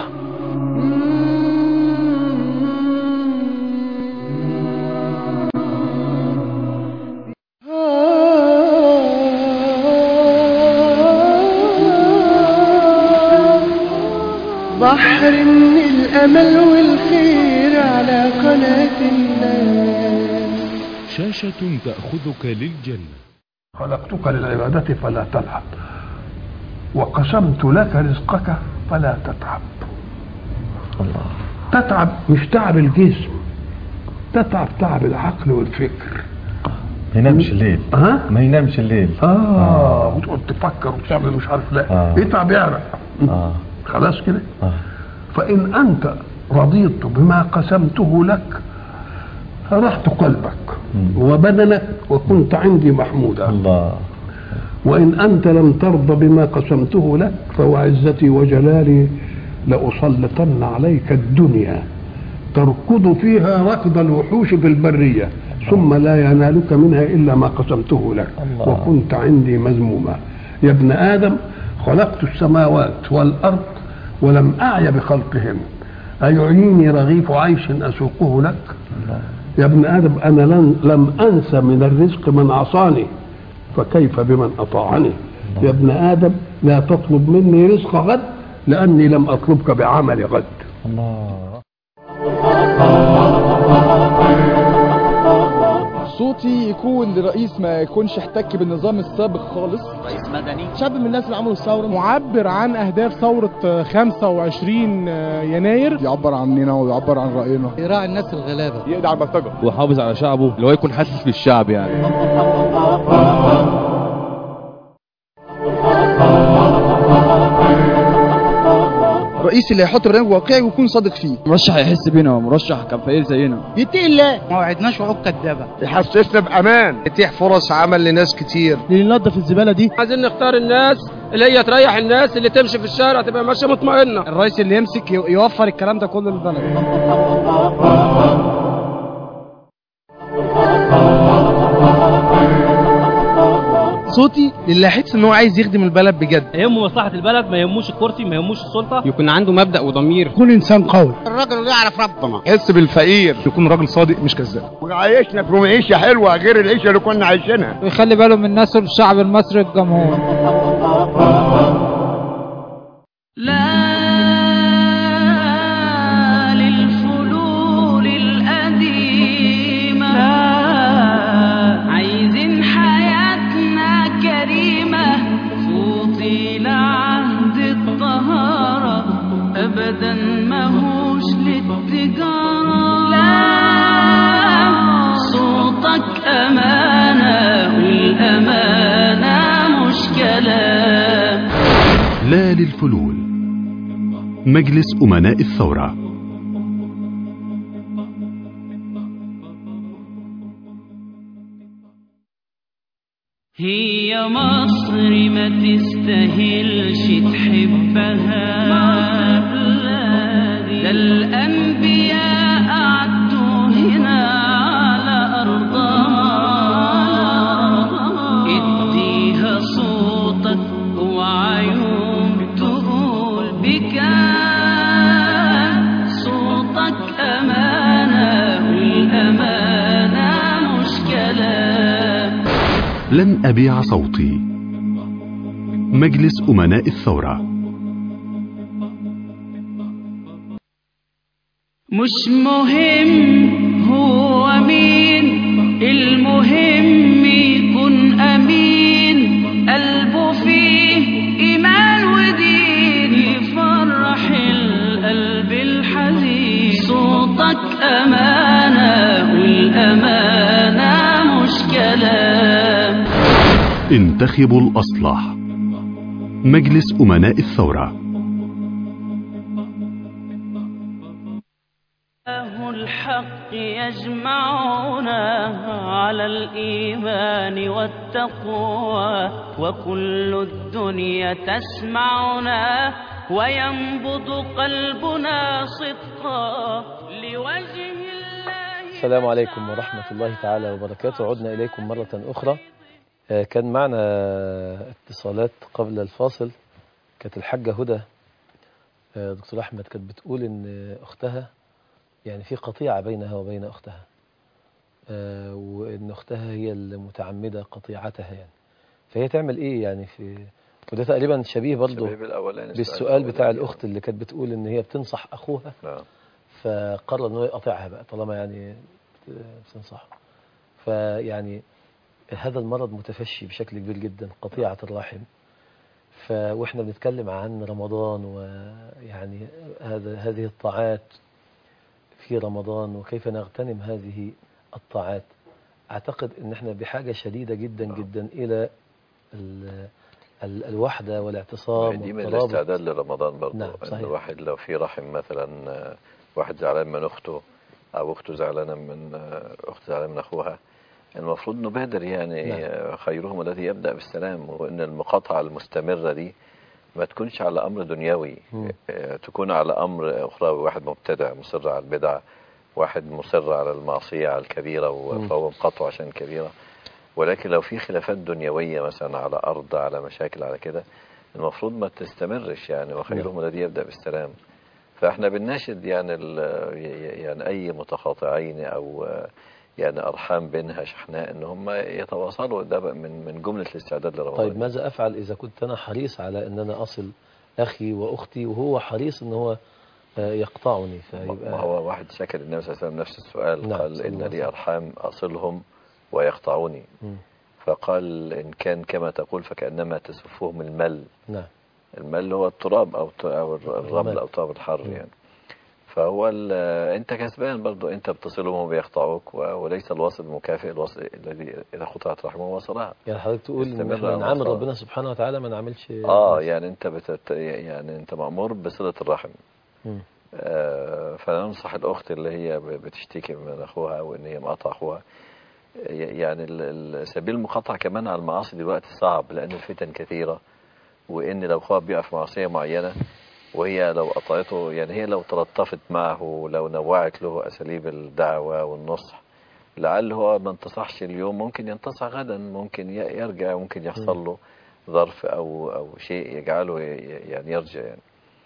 بحر من الأمل والخير على قناة الناس، شاشة تأخذك للجنة. خلقتك للعبادة فلا تلعب، وقسمت لك رزقك فلا تتعب. الله. تتعب مش تعب الجسم، تتعب تعب العقل والفكر. ما ينامش الليل. ها؟ ما ينامش الليل. اه, آه. وتقعد تفكر وتعمل مش عارف لا آه. يتعب يعرق. آه. خلاص كده. آه. فإن أنت رضيت بما قسمته لك فرحت قلبك م. وبدنك وكنت عندي محمودا. الله. وإن أنت لم ترضى بما قسمته لك فوعزتي وجلالي لأسلطن عليك الدنيا تركض فيها ركض الوحوش في البرية ثم لا ينالك منها إلا ما قسمته لك. الله. وكنت عندي مذموما. يا ابن آدم خلقت السماوات والأرض ولم أعي بخلقهن أيعيني رغيف عيش أسوقه لك. الله. يا ابن آدم أنا لن لم أنس من الرزق من عصاني فكيف بمن أطاعني. الله. يا ابن آدم لا تطلب مني رزق غد لأني لم أطلبك بعمل غد. الله. صوتي يكون لرئيس ما يكونش احتك بالنظام السابق خالص. رئيس مدني شاب من الناس اللي عملوا الثوره، معبر عن اهداف ثوره خمسة وعشرين يناير، يعبر عننا ويعبر عن راينا، يراعي الناس الغلابه، يقضي على البلطجه ويحافظ على شعبه اللي هو يكون حاسس بالشعب يعني. الرئيس اللي هيحط برنامج واقعي ويكون صادق فيه، مرشح يحس بينا، مرشح كان فقير زينا، يتقي الله، ما وعدناش وعود كدابه، يحسسنا بامان، يتيح فرص عمل لناس كتير، اللي ينظف الزباله دي. عايزين نختار الناس اللي هي تريح الناس، اللي تمشي في الشارع تبقى ماشيه مطمئنه. الرئيس اللي يمسك يوفر الكلام ده كله للبلد. صوتي للي يحس ان هو عايز يخدم البلد بجد، يهمه مصلحه البلد، ما يهموش الكرسي، ما يهموش السلطه، يكون عنده مبدأ وضمير، يكون انسان قوي، الراجل اللي يعرف ربنا، يحس بالفقير، يكون راجل صادق مش كذاب، وعايشنا في معيشه حلوه غير العيشه اللي كنا عايشينها، ويخلي باله من الناس والشعب المصري الجمهور. لا للفلول القديمة، عايزين حياتنا كريمة، صوتي لعهد الطهارة أبدا ماهوش للتجارة. لا صوتك أمانة والأمانة مش كلام. لا للفلول، مجلس أمناء الثورة. هي مصر ما تستاهلش تحبها، ده الأنبياء عدوا هنا على أرضها. اديها صوتك وعيون تقول بكام، صوتك أمانة والأمانة مش كلام. لن أبيع صوتي، مجلس أمناء الثورة. مش مهم هو مين، المهم يكون أمين، قلبه فيه إيمان ودين، يفرح القلب الحزين. صوتك أمانة والأمانة مش كلام. انتخبوا الأصلح، مجلس أمناء الثورة. الحق يجمعنا على الإيمان والتقوى، وكل الدنيا تسمعنا وينبض قلبنا صدقا لوجه الله. السلام عليكم ورحمة الله تعالى وبركاته. عدنا إليكم مرة أخرى. كان معنا اتصالات قبل الفاصل. كانت الحاجة هدى دكتور أحمد كانت بتقول إن أختها يعني في قطيعة بينها وبين أختها، آه وإن أختها هي المتعمدة قطيعتها يعني. فهي تعمل إيه يعني؟ في وده تقريبا شبيه برضه بالسؤال بتاع الأخت اللي كانت بتقول إن هي بتنصح أخوها، فقرر إنه يقطعها بقى طالما يعني بتنصحه. فيعني هذا المرض متفشي بشكل كبير جدا، قطيعة الرحم. ف وإحنا بنتكلم عن رمضان ويعني هذا هذه الطاعات، في رمضان وكيف نغتنم هذه الطاعات. أعتقد أن احنا بحاجة شديدة جدا جدا إلى ال ال الوحدة والاعتصام دي من والترابط. الاستعداد لرمضان برضه. نعم ان صحيح. الواحد لو في رحم مثلا واحد زعلان من اخته او اخته زعلانه من اخت زعلانه من اخوها، المفروض نبادر يعني. نعم. خيرهم الذي يبدا بالسلام، وان المقاطعه المستمره دي ما تكونش على امر دنيوي، م. تكون على امر اخروي. واحد مبتدع مصر على البدعه، واحد مصر على المعصيه على الكبيره فهو مقاطعه عشان الكبيره. ولكن لو في خلافات دنيويه مثلا على ارض على مشاكل على كده، المفروض ما تستمرش يعني. وخيرهم الذي يبدا بالسلام. فاحنا بنناشد يعني يعني اي متقاطعين او يعني ارحام بينها شحناء ان هم يتواصلوا. ده من من جمله الاستعداد لرمضان. طيب ماذا افعل اذا كنت انا حريص على ان انا اصل اخي واختي وهو حريص ان هو يقطعني؟ فيبقى ما هو واحد شكل النبي صلى الله عليه وسلم نفس السؤال. نعم. قال ان لي ارحام اصلهم ويقطعوني. م. فقال ان كان كما تقول فكانما تسفهم المل. نعم. المل هو التراب او او الرمل او تراب الحر م. يعني. فهو انت كسبان برضو، انت بتصلهم وبيقطعوك، وليس الواصل المكافئ الواصل الذي اذا قطعت رحمه وصلها. يعني حضرتك تقول ان احنا نعامل ربنا سبحانه وتعالى ما نعملش اه يعني انت بتت يعني انت مأمور بصلة الرحم. آه فننصح الاخت اللي هي بتشتكي من اخوها وان هي مقاطعه اخوها. يعني سبيل المقاطعه كمان على المعاصي دلوقتي صعب، لان الفتن كثيره، وان لو اخوها بيقف معصيه معينه وهي لو قطعته يعني هي لو تلطفت معه لو نوعت له أساليب الدعوة والنصح، لعل هو ما انتصحش اليوم ممكن ينتصح غدا، ممكن يرجع، ممكن يحصل له ظرف أو أو شيء يجعله يعني يرجع يعني.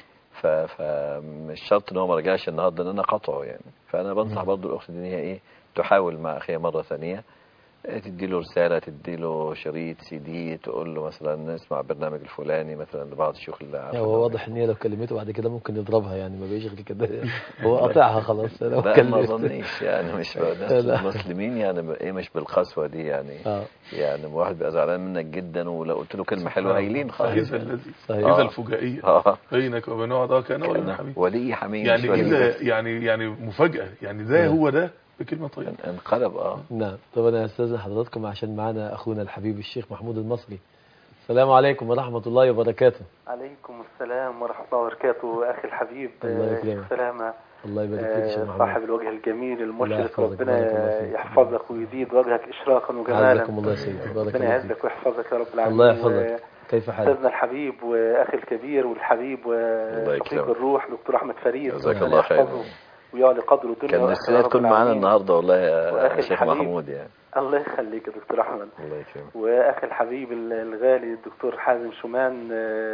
فمش شرط ان هو ما رجعش النهارده ان انا قطعه يعني. فانا بنصح برضو الاخت دي ان هي ايه تحاول مع اخيها مره ثانيه، تدي له رساله، تدي له شريط سي دي، تقول له مثلا اسمع برنامج الفلاني مثلا لبعض الشيوخ اللي هو واضح ان هي لو كلمته بعد كده ممكن يضربها يعني، ما بيشغل كده هو قاطعها خلاص. لو لا ما اظنيش يعني، مش ناس المسلمين يعني ايه مش بالقسوه دي يعني. آه. يعني واحد بقى زعلان منك جدا ولو قلت له كلمه حلوه هيلين خالص. اذا الفجائيه آه. بينك وبين ده كان ولي حميم ولي حميم يعني اذا يعني يعني مفاجاه يعني ده هو ده بكلمة طيبة انقلب. اه نعم. طب انا استاذن حضراتكم عشان معنا اخونا الحبيب الشيخ محمود المصري. السلام عليكم ورحمة الله وبركاته. عليكم السلام ورحمة الله وبركاته. اخي الحبيب الشيخ سلامة، الله يبارك فيك يا شيخ محمود، صاحب الوجه الجميل المشرق، ربنا يحفظك ويزيد وجهك اشراقا وجمالا. جزاكم الله سيدي، ربنا يعزك ويحفظك يا رب العالمين. الله يحفظك. كيف حالك؟ استاذنا الحبيب واخي الكبير والحبيب وشقيق الروح دكتور احمد فريد، جزاك الله خير ويعلي قدره الدنيا كان نفسنا تكون معانا النهارده والله يا شيخ محمود يعني. الله يخليك يا دكتور احمد. الله يكرمك. واخي الحبيب الغالي الدكتور حازم شومان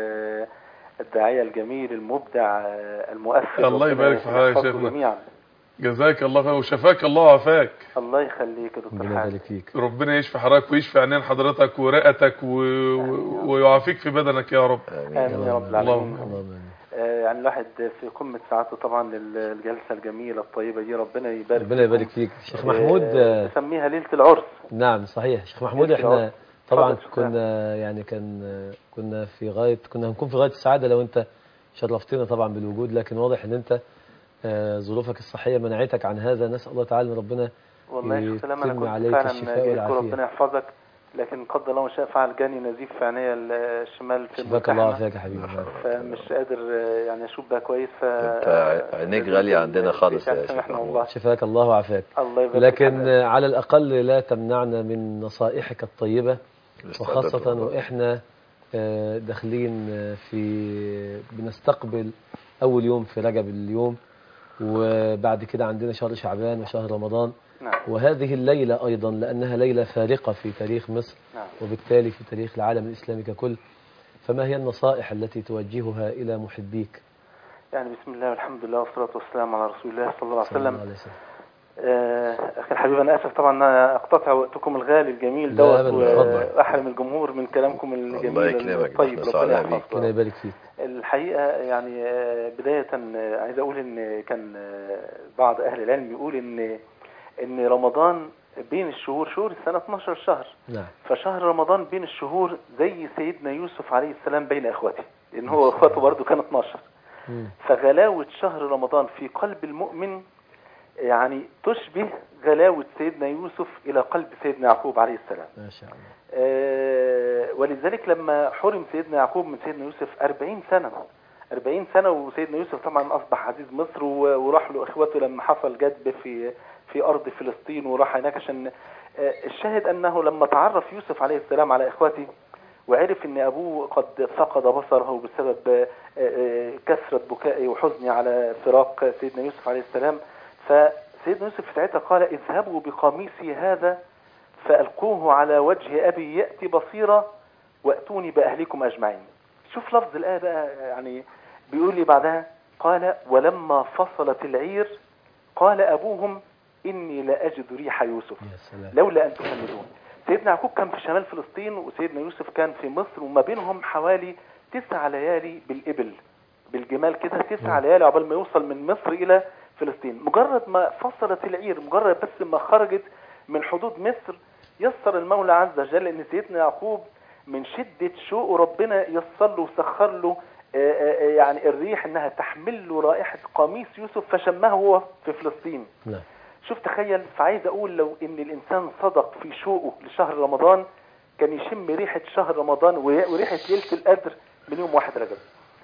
الداعيه الجميل المبدع المؤثر. الله يبارك في حضرتك يا شيخنا، جزاك الله خير وشفاك الله وعافاك. الله يخليك يا دكتور حازم. ربنا يشفي حضرتك ويشفي عينين حضرتك ورئتك و... ويعافيك في بدنك يا رب. امين يا رب العالمين. يعني الواحد في قمة سعادته طبعا للجلسة الجميلة الطيبة دي. ربنا يبارك ربنا يبارك فيك شيخ محمود. نسميها ليلة العرس. نعم صحيح شيخ محمود. احنا طبعا كنا يعني كان كنا في غاية كنا هنكون في غاية السعادة لو انت شرفتنا طبعا بالوجود، لكن واضح ان انت ظروفك الصحية منعتك عن هذا. نسأل الله تعالى ان ربنا يتم عليك الشفاء والعافية. ربنا يحفظك، لكن قدر الله ما شاء فعل جاني نزيف في عينيا الشمال في شفاك الله وعافاك يا حبيبي. فمش قادر يعني اشوف بقى كويس. ف عينيك غالية عندنا خالص يا شيخ. شفاك الله وعافاك. لكن على الأقل لا تمنعنا من نصائحك الطيبة، وخاصة وإحنا داخلين في بنستقبل أول يوم في رجب اليوم، وبعد كده عندنا شهر شعبان وشهر رمضان. نعم. وهذه الليلة أيضا لأنها ليلة فارقة في تاريخ مصر. نعم. وبالتالي في تاريخ العالم الإسلامي ككل. فما هي النصائح التي توجهها إلى محبيك؟ يعني بسم الله والحمد لله والصلاة والسلام على رسول الله صلى الله عليه وسلم. آه أخي الحبيب أنا آسف طبعا أقتطع وقتكم الغالي الجميل دوت وأحرم الجمهور من كلامكم الجميل الطيب. ربنا يحفظك. ربنا يبارك فيك. الحقيقة يعني بداية عايز أقول إن كان بعض أهل العلم يقول إن ان رمضان بين الشهور شهور السنة اثناشر شهر. نعم. فشهر رمضان بين الشهور زي سيدنا يوسف عليه السلام بين اخواته، لان هو اخواته برضه كانوا اثناشر. مم. فغلاوة شهر رمضان في قلب المؤمن يعني تشبه غلاوة سيدنا يوسف إلى قلب سيدنا يعقوب عليه السلام. ما شاء الله. آه ولذلك لما حرم سيدنا يعقوب من سيدنا يوسف أربعين سنة أربعين سنة، وسيدنا يوسف طبعا أصبح عزيز مصر، وراح له إخوته لما حصل جدب في في أرض فلسطين، وراح هناك عشان آه الشاهد أنه لما تعرف يوسف عليه السلام على إخوته وعرف أن أبوه قد فقد بصره بسبب كثرة بكائه وحزنه على فراق سيدنا يوسف عليه السلام، فسيدنا يوسف ساعتها قال اذهبوا بقميصي هذا فألقوه على وجه أبي يأتي بصيرا وأتوني بأهلكم أجمعين. شوف لفظ الآية بقى، يعني بيقول لي بعدها قال ولما فصلت العير قال أبوهم إني لأجد ريح يوسف لولا أن تفندون. سيدنا يعقوب كان في شمال فلسطين وسيدنا يوسف كان في مصر، وما بينهم حوالي تسع ليالي بالإبل بالجمال كده، تسع ليالي عقبال ما يوصل من مصر إلى فلسطين. مجرد ما فصلت العير، مجرد بس ما خرجت من حدود مصر، يسر المولى عز وجل ان سيدنا يعقوب من شدة شوقه ربنا يسر له وسخر له يعني الريح انها تحمل له رائحة قميص يوسف فشمها هو في فلسطين. نعم. شوف تخيل، فعايز اقول لو ان الانسان صدق في شوقه لشهر رمضان كان يشم ريحة شهر رمضان وريحة ليلة القدر من يوم واحد رجب.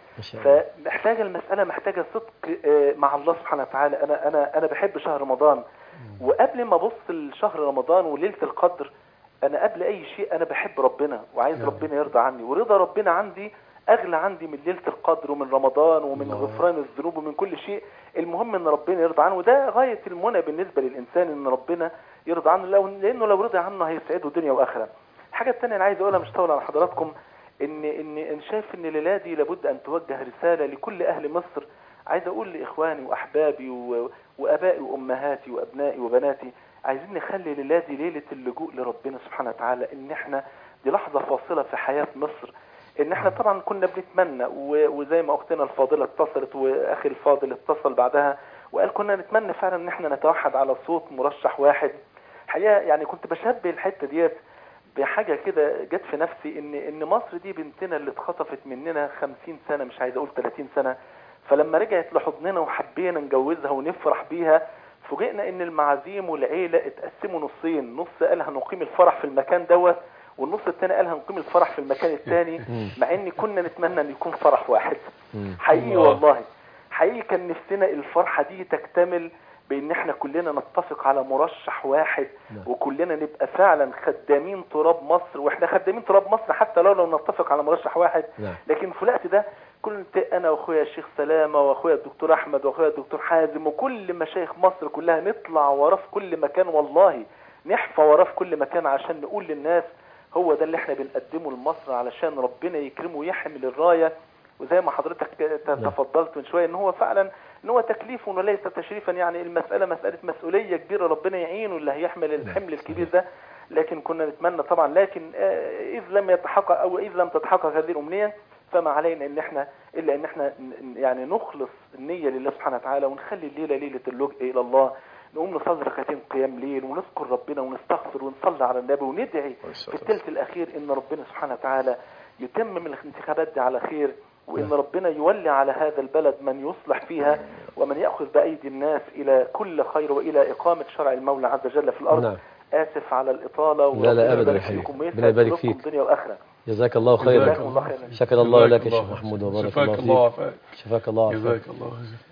فمحتاجة المسألة محتاجة صدق مع الله سبحانه وتعالى. انا انا انا بحب شهر رمضان، وقبل ما ابص لشهر رمضان وليلة القدر انا قبل اي شيء انا بحب ربنا وعايز نعم. ربنا يرضى عني، ورضا ربنا عندي اغلى عندي من ليلة القدر ومن رمضان ومن الله. غفران الذنوب ومن كل شيء. المهم ان ربنا يرضى عنه، وده غاية المنى بالنسبة للانسان ان ربنا يرضى عنه، لانه لو رضى عنه هيسعده دنيا واخرة. الحاجة الثانية انا عايز اقولها مش طول على حضراتكم، ان ان ان شايف ان الليلة دي لابد ان توجه رسالة لكل اهل مصر. عايز اقول لاخواني واحبابي وابائي وامهاتي وابنائي وبناتي، عايزين نخلي الليلة دي ليلة اللجوء لربنا سبحانه وتعالى، ان احنا دي لحظة فاصلة في حياة مصر. ان احنا طبعا كنا بنتمنى، وزي ما اختنا الفاضلة اتصلت واخي الفاضل اتصل بعدها وقال كنا نتمنى فعلا ان احنا نتوحد على صوت مرشح واحد. حقيقة يعني كنت بشبه الحتة ديت بحاجة كده جت في نفسي، ان ان مصر دي بنتنا اللي اتخطفت مننا خمسين سنة، مش عايز اقول ثلاثين سنة، فلما رجعت لحضننا وحبينا نجوزها ونفرح بيها فوجئنا ان المعازيم والعيلة اتقسموا نصين، نص قال هنقيم الفرح في المكان دوت والنص الثاني قال هنقيم الفرح في المكان الثاني، مع ان كنا نتمنى ان يكون فرح واحد. حقيقي والله حقيقي كان نفسنا الفرحة دي تكتمل بان احنا كلنا نتفق على مرشح واحد وكلنا نبقى فعلا خدامين تراب مصر، واحنا خدامين تراب مصر حتى لو لو نتفق على مرشح واحد. لكن في الوقت ده كنت انا واخويا الشيخ سلامة واخويا الدكتور احمد واخويا الدكتور حازم وكل مشايخ مصر كلها نطلع وراه في كل مكان، والله نحفى وراه في كل مكان عشان نقول للناس هو ده اللي احنا بنقدمه لمصر علشان ربنا يكرمه ويحمل الراية. وزي ما حضرتك تفضلت من شوية ان هو فعلا ان هو تكليف وليس تشريفا، يعني المسألة مسألة مسؤولية كبيرة، ربنا يعينه اللي هيحمل الحمل الكبير ده. لكن كنا نتمنى طبعا، لكن اذ لم يتحقق او اذ لم تتحقق هذه الامنية فما علينا ان احنا الا ان احنا يعني نخلص النية لله سبحانه وتعالى ونخلي الليلة ليلة اللجوء الى الله، نقوم نصلي ركعتين قيام ليل ونذكر ربنا ونستغفر ونصلي على النبي وندعي في الثلث الاخير ان ربنا سبحانه وتعالى يتمم الانتخابات دي على خير، وان ربنا يولي على هذا البلد من يصلح فيها ومن يأخذ بأيدي الناس الى كل خير والى اقامة شرع المولى عز وجل في الارض. نعم. اسف على الاطالة، لا لا ابدا يا حبيبي، ربنا يبارك فيك، الدنيا والاخره. جزاك الله خيرا، شكر الله لك يا شيخ محمود وبارك الله فيك. شفاك الله جزاك الله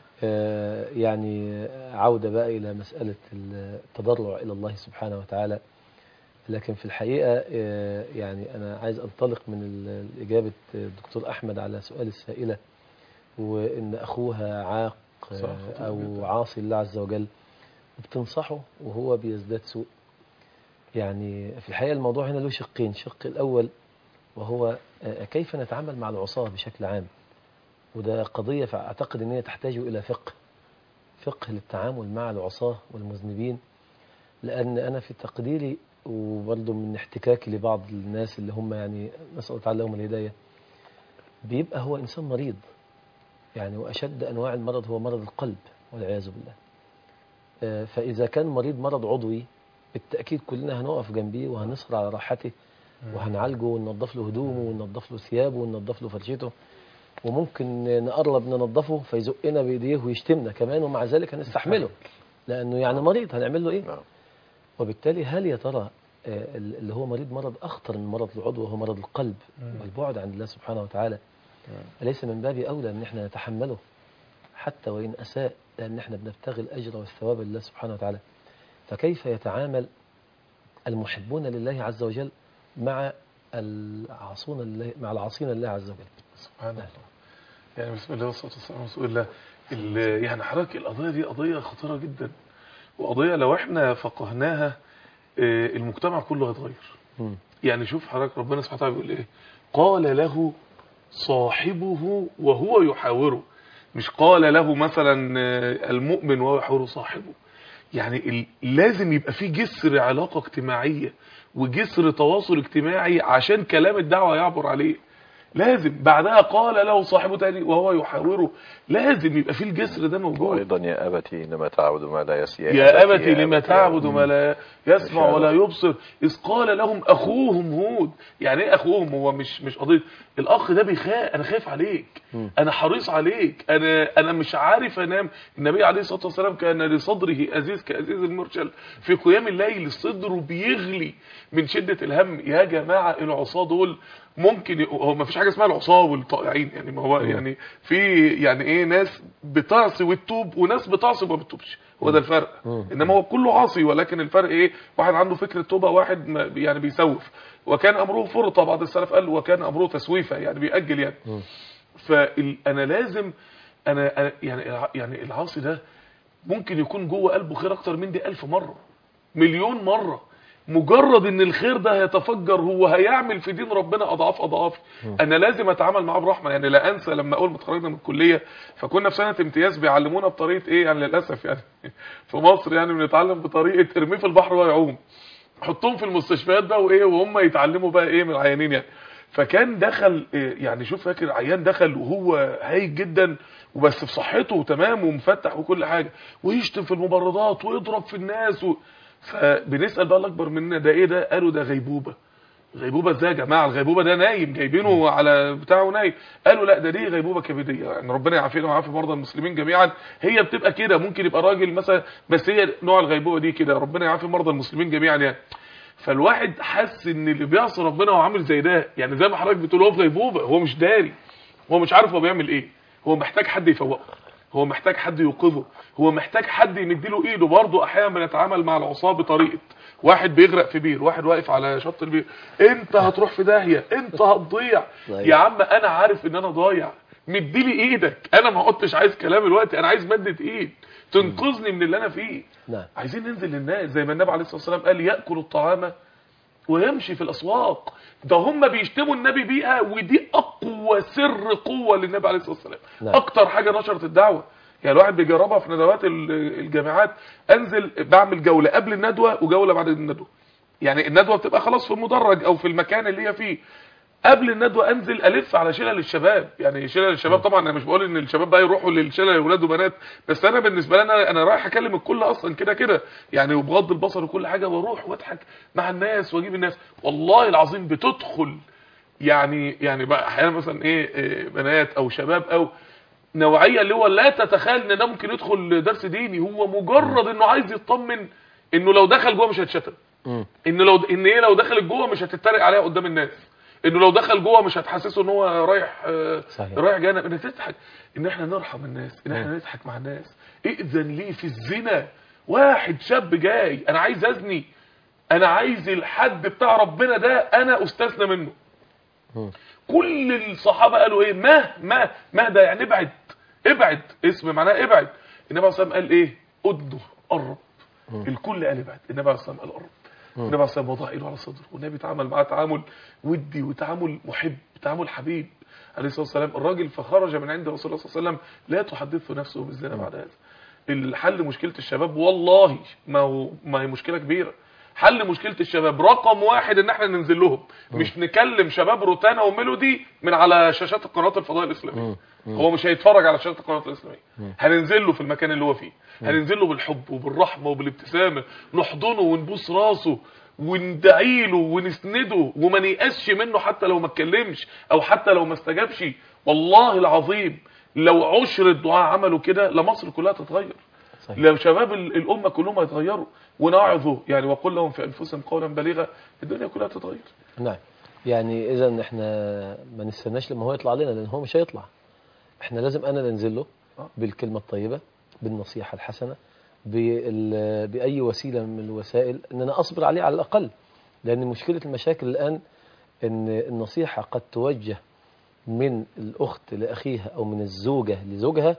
آه يعني عودة بقى إلى مسألة التضرع إلى الله سبحانه وتعالى. لكن في الحقيقة آه يعني أنا عايز أنطلق من إجابة الدكتور أحمد على سؤال السائلة، وإن أخوها عاق آه أو عاصي الله عز وجل وبتنصحه وهو بيزداد سوء. يعني في الحقيقة الموضوع هنا له شقين، الشق الأول وهو آه كيف نتعامل مع العصاة بشكل عام، وده قضية فأعتقد أن هي تحتاج إلى فقه فقه للتعامل مع العصاة والمذنبين. لأن أنا في تقديري وبرضه من احتكاكي لبعض الناس اللي هم يعني نسأل الله تعالى لهم الهداية، بيبقى هو إنسان مريض يعني، وأشد أنواع المرض هو مرض القلب والعياذ بالله. فإذا كان مريض مرض عضوي بالتأكيد كلنا هنقف جنبيه وهنصر على راحته وهنعالجه وننظف له هدومه وننظف له ثيابه وننظف له فرشته، وممكن نقرب ننظفه فيزقنا بإيديه ويشتمنا كمان، ومع ذلك هنستحمله لانه يعني مريض هنعمل له ايه؟ نعم. وبالتالي هل يا ترى اللي هو مريض مرض اخطر من مرض العضو وهو مرض القلب والبعد عن الله سبحانه وتعالى، أليس من باب أولى أن احنا نتحمله حتى وإن أساء، لأن احنا بنبتغي الأجر والثواب لله سبحانه وتعالى؟ فكيف يتعامل المحبون لله عز وجل مع العاصون لله مع العاصين لله عز وجل؟ سبحان الله. يعني بسم الله والصلاة والسلام على رسول الله. يعني حضرتك القضية دي قضية خطيرة جدا، وقضية لو احنا فقهناها المجتمع كله هيتغير. يعني شوف حضرتك ربنا سبحانه وتعالى بيقول ايه؟ قال له صاحبه وهو يحاوره، مش قال له مثلا المؤمن وهو يحاوره صاحبه. يعني لازم يبقى في جسر علاقة اجتماعية وجسر تواصل اجتماعي عشان كلام الدعوة يعبر عليه. لازم بعدها قال له صاحبه تاني وهو يحاوره، لازم يبقى في الجسر ده موجود. وايضا يا ابتي لما تعبد ما لا يسمع، يا ابتي لما تعبد ما لا يسمع ولا يبصر، اذ قال لهم اخوهم هود. يعني ايه اخوهم؟ هو مش مش قضيه الاخ ده بيخاف، انا خايف عليك، انا حريص عليك، انا انا مش عارف انام. النبي عليه الصلاه والسلام كان لصدره ازيز كازيز المرشل في قيام الليل، صدره بيغلي من شده الهم. يا جماعه العصاه دول ممكن هو ما فيش حاجه اسمها العصاه والطائعين، يعني ما هو يعني في يعني ايه ناس بتعصي وتتوب وناس بتعصي وما بتتوبش، هو ده الفرق. انما هو كله عاصي، ولكن الفرق ايه؟ واحد عنده فكره توبه، واحد يعني بيسوف. وكان امره فرطه، بعض السلف قال وكان امره تسويفه، يعني بيأجل يعني. فانا لازم انا يعني يعني العاصي ده ممكن يكون جوه قلبه خير اكتر من دي ألف مره، مليون مره. مجرد ان الخير ده هيتفجر هو هيعمل في دين ربنا اضعاف اضعاف. انا لازم اتعامل معاه برحمه. يعني لا انسى لما اول ما اتخرجنا من الكليه فكنا في سنه امتياز بيعلمونا بطريقه ايه، يعني للاسف يعني في مصر يعني بنتعلم بطريقه ارميه في البحر وهو يعوم، حطهم في المستشفيات بقى وايه وهم يتعلموا بقى ايه من العيانين يعني. فكان دخل يعني شوف فاكر عيان دخل وهو هايج جدا وبس في صحته تمام ومفتح وكل حاجه، ويشتم في الممرضات ويضرب في الناس و... فبنسال بقى الاكبر مننا ده ايه ده؟ قالوا ده غيبوبه. غيبوبه ازاي يا جماعه؟ الغيبوبه ده نايم جايبينه على بتاعه نايم. قالوا لا ده دي غيبوبه كبديه، يعني ربنا يعافينا ويعافي مرضى المسلمين جميعا. هي بتبقى كده، ممكن يبقى راجل مثلا بس هي نوع الغيبوبه دي كده، ربنا يعافي مرضى المسلمين جميعا يعني. فالواحد حس ان اللي بيعصي ربنا هو عامل زي ده، يعني زي ما حضرتك بتقول هو في غيبوبه، هو مش داري، هو مش عارف هو بيعمل ايه، هو محتاج حد يفوقه، هو محتاج حد يوقظه، هو محتاج حد يمديله ايده. برضه احيانا بنتعامل مع العصاه بطريقه واحد بيغرق في بير، واحد واقف على شط البير، انت هتروح في داهيه، انت هتضيع. يا عم انا عارف ان انا ضايع، مديلي ايدك، انا ما قلتش عايز كلام دلوقتي، انا عايز مدة ايد تنقذني من اللي انا فيه. نعم. عايزين ننزل للناس زي ما النبي عليه الصلاه والسلام قال ياكل الطعام ويمشي في الاسواق. ده هم بيشتموا النبي بيها، ودي اقوى سر قوه للنبي عليه الصلاه والسلام. نعم. اكتر حاجه نشرت الدعوه، يعني الواحد بيجربها في ندوات الجامعات. انزل بعمل جوله قبل الندوه وجوله بعد الندوه، يعني الندوه بتبقى خلاص في المدرج او في المكان اللي هي فيه. قبل الندوه انزل الف على شلل الشباب، يعني شلل الشباب طبعا انا مش بقول ان الشباب بقى يروحوا للشلل اولاد وبنات، بس انا بالنسبه لي انا انا رايح اكلم الكل اصلا كده كده يعني، وبغض البصر وكل حاجه، واروح واضحك مع الناس واجيب الناس. والله العظيم بتدخل يعني يعني بقى احيانا مثلا ايه, إيه بنات او شباب او نوعيه اللي هو لا تتخيل ان ده ممكن يدخل درس ديني، هو مجرد انه عايز يطمن انه لو دخل جوه مش هيتشتم، انه لو ان ايه لو دخل جوه مش هتتريق عليها قدام الناس، انه لو دخل جوه مش هتحسسه ان هو رايح صحيح. رايح جانا ان تضحك، ان احنا نرحم الناس، ان احنا نضحك مع الناس. ائذن لي في الزنا، واحد شاب جاي انا عايز ازني، انا عايز الحد بتاع ربنا ده انا استثنى منه. كل الصحابه قالوا ايه؟ ما ما ما ده يعني ابعد ابعد، اسم معناه ابعد. النبي عليه الصلاه والسلام قال ايه؟ ادنو قرب. الكل قال ابعد، النبي عليه الصلاه والسلام قال قرب. النبي عليه الصلاه والسلام وضع ايده على صدره، والنبي اتعامل معاه تعامل ودي وتعامل محب، تعامل حبيب عليه الصلاه والسلام. الراجل فخرج من عند رسول الله صلى الله عليه وسلم لا تحدثه نفسه بالزنا بعد هذا. الحل مشكله الشباب والله ما هو ما هي مشكله كبيره. حل مشكله الشباب رقم واحد ان احنا ننزل لهم، مش نكلم شباب روتانا وميلودي من على شاشات القنوات الفضائيه الاسلاميه. هو مش هيتفرج على شاشات القنوات الاسلاميه، هننزل له في المكان اللي هو فيه، هننزل له بالحب وبالرحمه وبالابتسامه، نحضنه ونبوس راسه وندعي له ونسنده وما نيأسش منه حتى لو ما اتكلمش او حتى لو ما استجابش. والله العظيم لو عشر الدعاء عملوا كده لمصر كلها تتغير. لو شباب الامه كلهم هيتغيروا ونعظوا يعني وقل لهم في انفسهم قولا بليغا الدنيا كلها تتغير. نعم. يعني اذا احنا ما نستناش لما هو يطلع لنا، لان هو مش هيطلع. احنا لازم انا ننزل له بالكلمه الطيبه، بالنصيحه الحسنه، باي وسيله من الوسائل، ان انا اصبر عليه على الاقل. لان مشكله المشاكل الان ان النصيحه قد توجه من الاخت لاخيها او من الزوجه لزوجها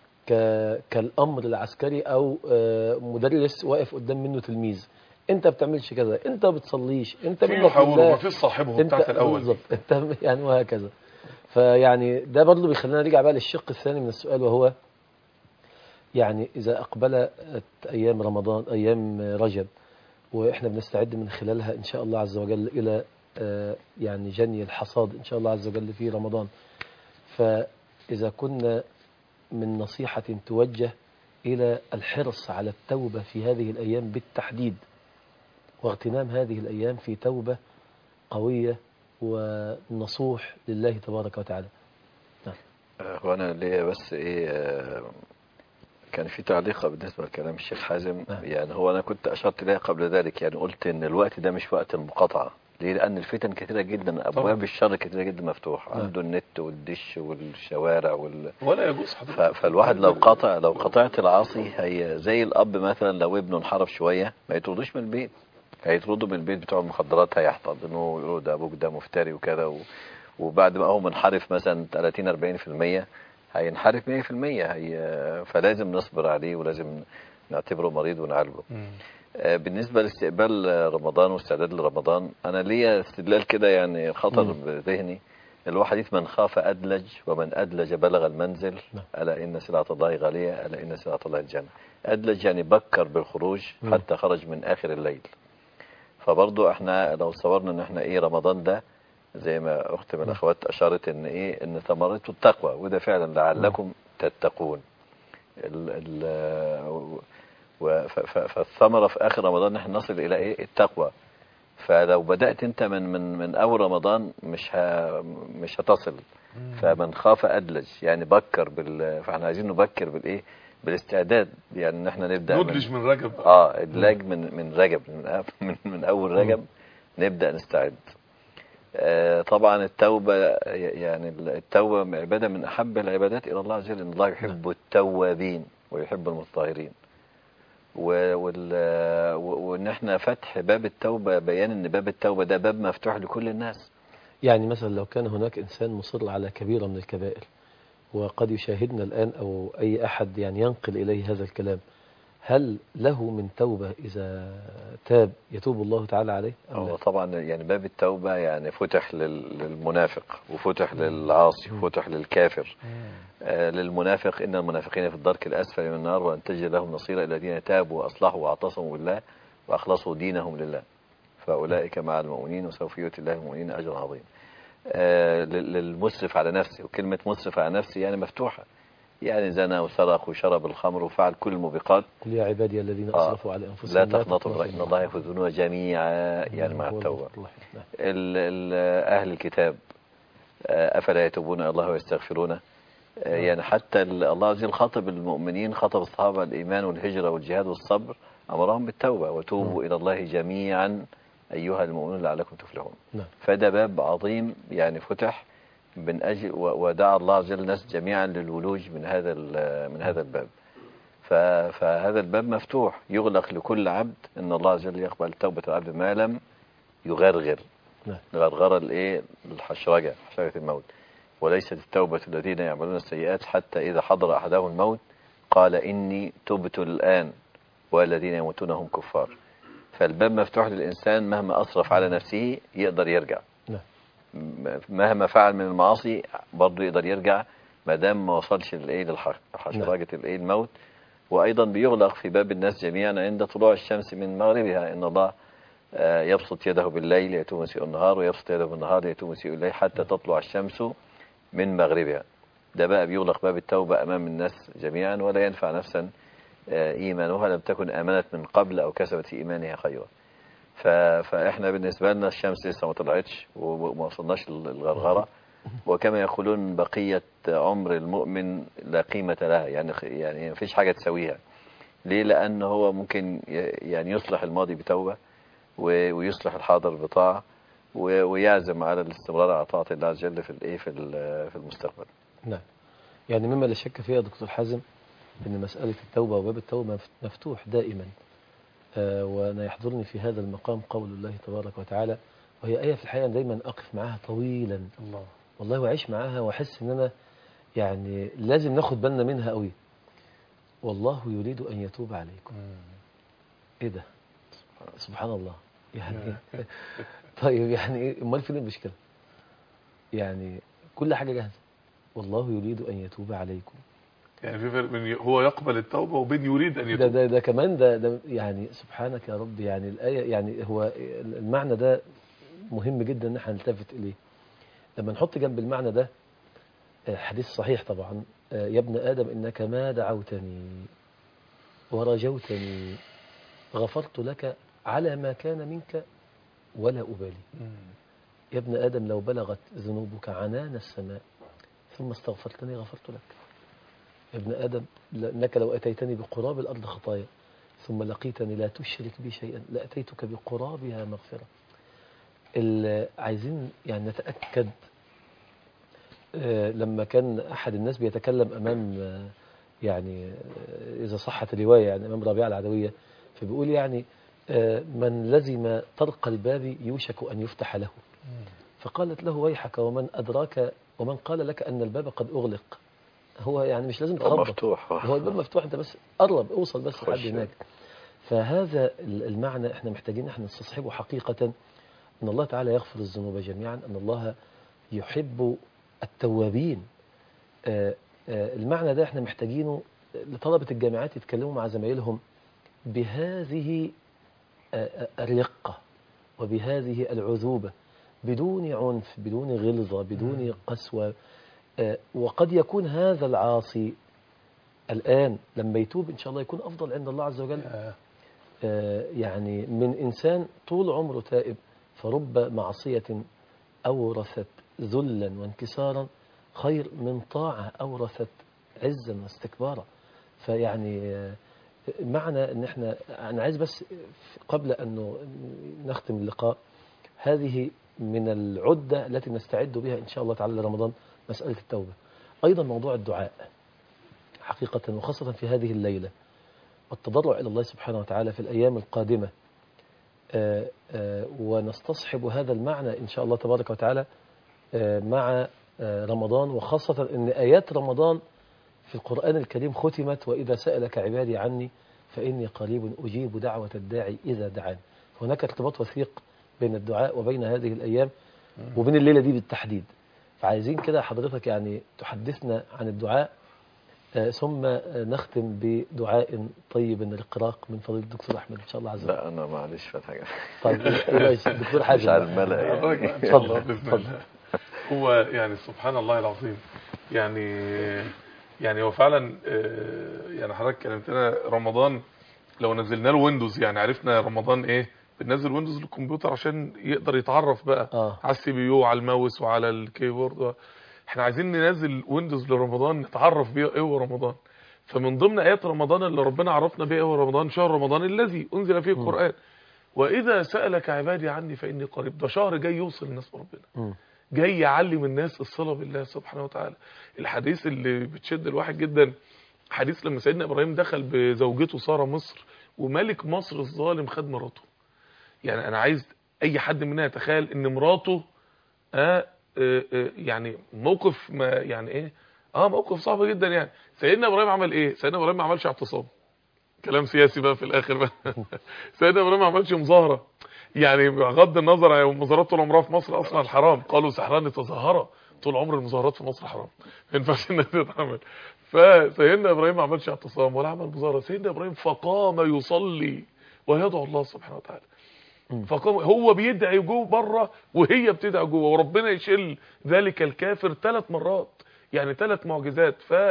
كالامر العسكري او مدرس واقف قدام منه تلميذ. انت بتعملش كذا، انت بتصليش، انت في محاوره ما فيش صاحبه بتاعت الاول بالظبط انت يعني وهكذا. فيعني ده برضه بيخلينا نرجع بقى للشق الثاني من السؤال، وهو يعني اذا اقبلت ايام رمضان، ايام رجب، واحنا بنستعد من خلالها ان شاء الله عز وجل الى يعني جني الحصاد ان شاء الله عز وجل في رمضان. فاذا كنا من نصيحة توجه إلى الحرص على التوبة في هذه الأيام بالتحديد، واغتنام هذه الأيام في توبة قوية ونصوح لله تبارك وتعالى. نعم. هو أنا ليا بس إيه، كان في تعليق بالنسبة لكلام الشيخ حازم. نعم. يعني هو أنا كنت أشرت ليه قبل ذلك، يعني قلت إن الوقت ده مش وقت المقاطعة. ليه؟ لأن الفتن كثيرة جدا، أبواب الشر كثيرة جدا مفتوحة. نعم. عنده النت والدش والشوارع وال... ولا يجوز حضرتك. فالواحد لو قاطع لو قطعت العاصي، هي زي الأب مثلا لو ابنه انحرف شوية ما يطردوش من البيت، هيطردوا من البيت بتوع المخدرات، هيحتضنوه ويقولوا ده أبوك ده مفتري وكذا و... وبعد ما هو منحرف مثلا ثلاثين أربعين في المية هينحرف مية في المية. هي... فلازم نصبر عليه ولازم نعتبره مريض ونعالجه. بالنسبة لاستقبال رمضان واستعداد لرمضان، أنا ليا استدلال كده يعني خطر بذهني. الواحد من خاف أدلج ومن أدلج بلغ المنزل، ألا إن سلعة الله غالية، ألا إن سلعة الله الجنة. أدلج يعني بكر بالخروج حتى خرج من آخر الليل. فبرضو احنا لو صورنا ان احنا ايه رمضان ده زي ما أخت من الأخوات أشارت ان ايه ان ثمرته التقوى، وده فعلا لعلكم تتقون. ال ال فالثمرة في آخر رمضان نحن نصل إلى إيه؟ التقوى. فلو بدأت أنت من من من أول رمضان مش ها مش هتصل. فمن خاف أدلج يعني بكر بال فاحنا عايزين نبكر بالإيه؟ بالاستعداد. يعني نحن نبدأ ندلج من, من رجب. آه إدلاج من من رجب من من, من أول رجب نبدأ نستعد. آه طبعا التوبة يعني التوبة عبادة من أحب العبادات إلى الله عز وجل. إن الله يحب التوابين ويحب المطهرين. وان احنا فتح باب التوبة، بيان ان باب التوبة ده باب مفتوح لكل الناس. يعني مثلا لو كان هناك انسان مصر على كبيرة من الكبائر وقد يشاهدنا الان او اي احد يعني ينقل اليه هذا الكلام، هل له من توبة اذا تاب يتوب الله تعالى عليه؟ هو طبعا يعني باب التوبة يعني فتح للمنافق وفتح للعاصي وفتح للكافر. آه للمنافق إن المنافقين في الدرك الأسفل من النار وأن تجد لهم نصيرا الذين تابوا وأصلحوا واعتصموا بالله وأخلصوا دينهم لله فأولئك مع المؤمنين وسوف يؤتي الله المؤمنين أجرا عظيما. آه للمسرف على نفسه، وكلمة مسرف على نفسه يعني مفتوحة، يعني زنى وسرق وشرب الخمر وفعل كل الموبقات. قل يا عبادي الذين أسرفوا على أنفسهم لا تقنطوا من رحمة الله يغفر الذنوب جميعا، يعني مع التوبة. أهل الكتاب أفلا يتوبون إلى الله ويستغفرونه، يعني حتى الله عز وجل خاطب المؤمنين، خاطب الصحابة الإيمان والهجرة والجهاد والصبر، أمرهم بالتوبة وتوبوا إلى الله جميعا أيها المؤمنون لعلكم تفلحون. فده باب عظيم يعني فتح من أجل ودعا الله عز وجل الناس جميعا للولوج من هذا من هذا الباب. فهذا الباب مفتوح يغلق لكل عبد، إن الله عز وجل يقبل توبة العبد ما لم يغرغر. الغرغرة الايه؟ الحشرجة، حشرجة الموت. وليست التوبة الذين يعملون السيئات حتى إذا حضر أحدهم الموت قال إني تبت الآن والذين يموتون هم كفار. فالباب مفتوح للإنسان مهما أصرف على نفسه يقدر يرجع، مهما فعل من المعاصي برضه يقدر يرجع ما دام ما وصلش للايه للحشرجة الايه الموت. وأيضا بيغلق في باب الناس جميعا عند طلوع الشمس من مغربها، إن الله يبسط يده بالليل يأتوه مسيء النهار ويبسط يده بالنهار يأتوه مسيء الليل حتى تطلع الشمس من مغربها. ده بقى بيغلق باب التوبة أمام الناس جميعا، ولا ينفع نفسا إيمانها لم تكن آمنت من قبل أو كسبت في إيمانها خيرا. فإحنا بالنسبة لنا الشمس لسه ما طلعتش وما وصلناش للغرغرة، وكما يقولون بقية عمر المؤمن لا قيمة لها، يعني يعني ما فيش حاجة تسويها. ليه؟ لأن هو ممكن يعني يصلح الماضي بتوبة ويصلح الحاضر بطاعة ويعزم على الاستمرار على طاعة الله عز وجل في الايه في في المستقبل. نعم. يعني مما لا شك فيه يا دكتور حازم ان مسألة التوبة وباب التوبة مفتوح دائما. آه وانا يحضرني في هذا المقام قول الله تبارك وتعالى، وهي آية في الحقيقة دايما اقف معاها طويلا الله والله واعيش معاها واحس ان انا يعني لازم ناخد بالنا منها قوي. والله يريد ان يتوب عليكم. ايه ده؟ سبحان الله. يعني طيب يعني ايه؟ امال فين المشكله؟ يعني كل حاجه جاهزه. والله يريد ان يتوب عليكم. يعني في فرق بين هو يقبل التوبه وبين يريد ان يتوب. ده ده, ده كمان ده, ده يعني سبحانك يا رب. يعني الايه يعني هو المعنى ده مهم جدا ان احنا نلتفت اليه. لما نحط جنب المعنى ده حديث صحيح طبعا، يا ابن ادم انك ما دعوتني ورجوتني غفرت لك على ما كان منك ولا أبالي. يا ابن آدم لو بلغت ذنوبك عنان السماء ثم استغفرتني غفرت لك. يا ابن آدم إنك لو أتيتني بقراب الأرض خطايا ثم لقيتني لا تشرك بي شيئا لأتيتك بقرابها مغفرة. عايزين يعني نتأكد. لما كان أحد الناس بيتكلم أمام يعني إذا صحت الرواية يعني أمام ربيعة العدوية، فبيقول يعني من لزم طرق الباب يوشك أن يفتح له. فقالت له ويحك ومن أدراك ومن قال لك أن الباب قد أغلق. هو يعني مش لازم تخبط، مفتوح. هو الباب مفتوح، أنت بس قرب اوصل بس لحد هناك. فهذا المعنى احنا محتاجين احنا نستصحبه حقيقة، أن الله تعالى يغفر الذنوب جميعا، أن الله يحب التوابين. المعنى ده احنا محتاجينه لطلبة الجامعات يتكلموا مع زمايلهم بهذه الرقة وبهذه العذوبة، بدون عنف، بدون غلظة، بدون قسوة. وقد يكون هذا العاصي الآن لما يتوب إن شاء الله يكون أفضل عند الله عز وجل يعني من إنسان طول عمره تائب. فرب معصية أورثت ذلا وانكسارا خير من طاعة أورثت عزا واستكبارا. فيعني معنى ان احنا انا عايز بس قبل انه نختم اللقاء، هذه من العدة التي نستعد بها ان شاء الله تعالى لرمضان مسألة التوبة. ايضا موضوع الدعاء حقيقة وخاصة في هذه الليلة، والتضرع الى الله سبحانه وتعالى في الايام القادمة. آآ آآ ونستصحب هذا المعنى ان شاء الله تبارك وتعالى مع رمضان، وخاصة ان ايات رمضان في القرآن الكريم ختمت وإذا سألك عبادي عني فإني قريب أجيب دعوة الداعي إذا دعان. هناك ارتباط وثيق بين الدعاء وبين هذه الأيام وبين الليلة دي بالتحديد. فعايزين كده حضرتك يعني تحدثنا عن الدعاء، آه ثم نختم بدعاء طيب الرقراق من فضيلة الدكتور أحمد إن شاء الله عز وجل. لا أنا معلش في حاجة. طيب دكتور حازم مش على الملأ يعني. اتفضل اتفضل. هو يعني سبحان الله العظيم، يعني يعني هو فعلا يعني حضرتك كلمتنا رمضان لو نزلنا له ويندوز، يعني عرفنا رمضان ايه، بننزل ويندوز للكمبيوتر عشان يقدر يتعرف بقى آه. على السي بي يو وعلى الماوس وعلى الكيبورد. احنا عايزين ننزل ويندوز لرمضان نتعرف بيه ايه هو رمضان. فمن ضمن ايات رمضان اللي ربنا عرفنا بيه ايه هو رمضان، شهر رمضان الذي انزل فيه القرآن. واذا سألك عبادي عني فاني قريب. ده شهر جاي يوصل الناس بربنا، جاي يعلم الناس الصلة بالله سبحانه وتعالى. الحديث اللي بتشد الواحد جدا حديث لما سيدنا إبراهيم دخل بزوجته سارة مصر وملك مصر الظالم خد مراته. يعني أنا عايز أي حد مننا يتخيل إن مراته آه آه آه يعني موقف ما يعني إيه آه موقف صعب جدا. يعني سيدنا إبراهيم عمل إيه؟ سيدنا إبراهيم ما عملش اعتصام، كلام سياسي بقى في الآخر بقى. سيدنا إبراهيم ما عملش مظاهرة، يعني بغض النظر عن المظاهرات طول عمرها في مصر اصلا حرام، قالوا سحران تظاهره، طول عمر المظاهرات في مصر حرام، ما ينفعش انها تتعمل. فسيدنا ابراهيم ما عملش اعتصام ولا عمل مظاهره، سيدنا ابراهيم فقام يصلي ويدعو الله سبحانه وتعالى. فقام هو بيدعي جوه بره وهي بتدعي جوه، وربنا يشيل ذلك الكافر ثلاث مرات، يعني ثلاث معجزات. ف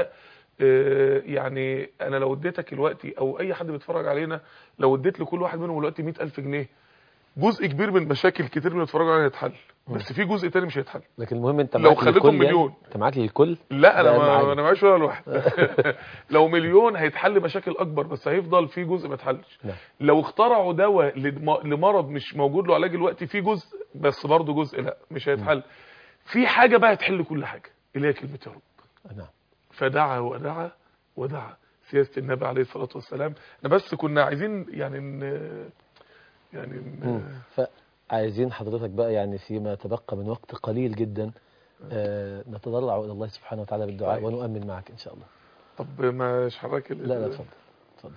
يعني انا لو اديتك دلوقتي او اي حد بيتفرج علينا لو اديت لكل واحد منهم دلوقتي مئة ألف جنيه، جزء كبير من مشاكل كتير من بيتفرجوا عليها يتحل بس في جزء تاني مش هيتحل. لكن المهم انت لو خليتهم مليون يعني. انت معاك للكل؟ لا انا ما انا معيش ولا واحد. لو مليون هيتحل مشاكل اكبر، بس هيفضل في جزء ما اتحلش. لو اخترعوا دواء لمرض مش موجود له علاج دلوقتي، في جزء بس برضه جزء لا مش هيتحل. في حاجه بقى هتحل كل حاجه اللي هي كلمه يا رب. نعم. فدعا ودعا ودعا، سياسه النبي عليه الصلاه والسلام. احنا بس كنا عايزين يعني ن... يعني ن... فعايزين حضرتك بقى يعني فيما تبقى من وقت قليل جدا آه نتضرع الى الله سبحانه وتعالى بالدعاء ونؤمن معك ان شاء الله. طب مش حضرتك؟ لا لا اتفضل اتفضل.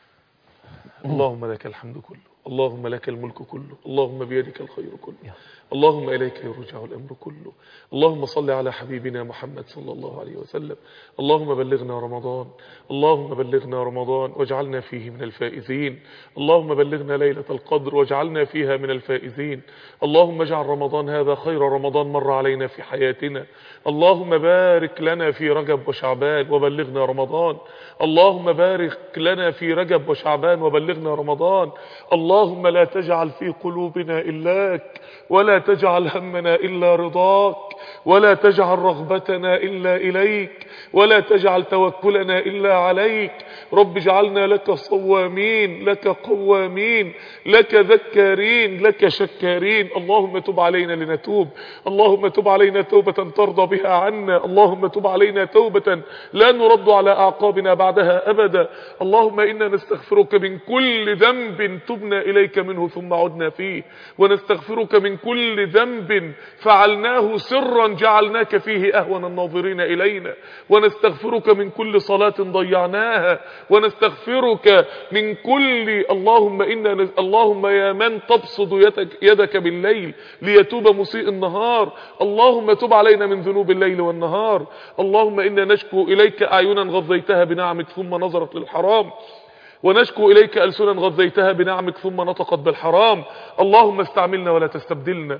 اللهم لك الحمد كله، اللهم لك الملك كله، اللهم بيدك الخير كله، اللهم إليك يرجع الأمر كله. اللهم صل على حبيبنا محمد صلى الله عليه وسلم. اللهم بلغنا رمضان، اللهم بلغنا رمضان واجعلنا فيه من الفائزين. اللهم بلغنا ليلة القدر واجعلنا فيها من الفائزين. اللهم اجعل رمضان هذا خير رمضان مر علينا في حياتنا. اللهم بارك لنا في رجب وشعبان وبلغنا رمضان. اللهم بارك لنا في رجب وشعبان وبلغنا رمضان. اللهم لا تجعل في قلوبنا إلاك، ولا تجعل همنا إلا رضاك، ولا تجعل رغبتنا إلا إليك، ولا تجعل توكلنا إلا عليك. رب اجعلنا لك صوامين، لك قوامين، لك ذكارين، لك شكارين. اللهم تب علينا لنتوب، اللهم تب علينا توبة ترضى بها عنا، اللهم تب علينا توبة لا نرد على أعقابنا بعدها أبدا. اللهم إنا نستغفرك من كل ذنب تبنا إليك منه ثم عدنا فيه، ونستغفرك من كل ذنب فعلناه سرا جعلناك فيه أهون الناظرين إلينا، ونستغفرك من كل صلاة ضيعناها، ونستغفرك من كل اللهم إنا نز... اللهم يا من تبسط يدك, يدك بالليل ليتوب مسيء النهار، اللهم تب علينا من ذنوب الليل والنهار. اللهم إنا نشكو إليك أعينا غضيتها بنعمك ثم نظرت للحرام، ونشكو إليك ألسنا غذيتها بنعمك ثم نطقت بالحرام. اللهم استعملنا ولا تستبدلنا،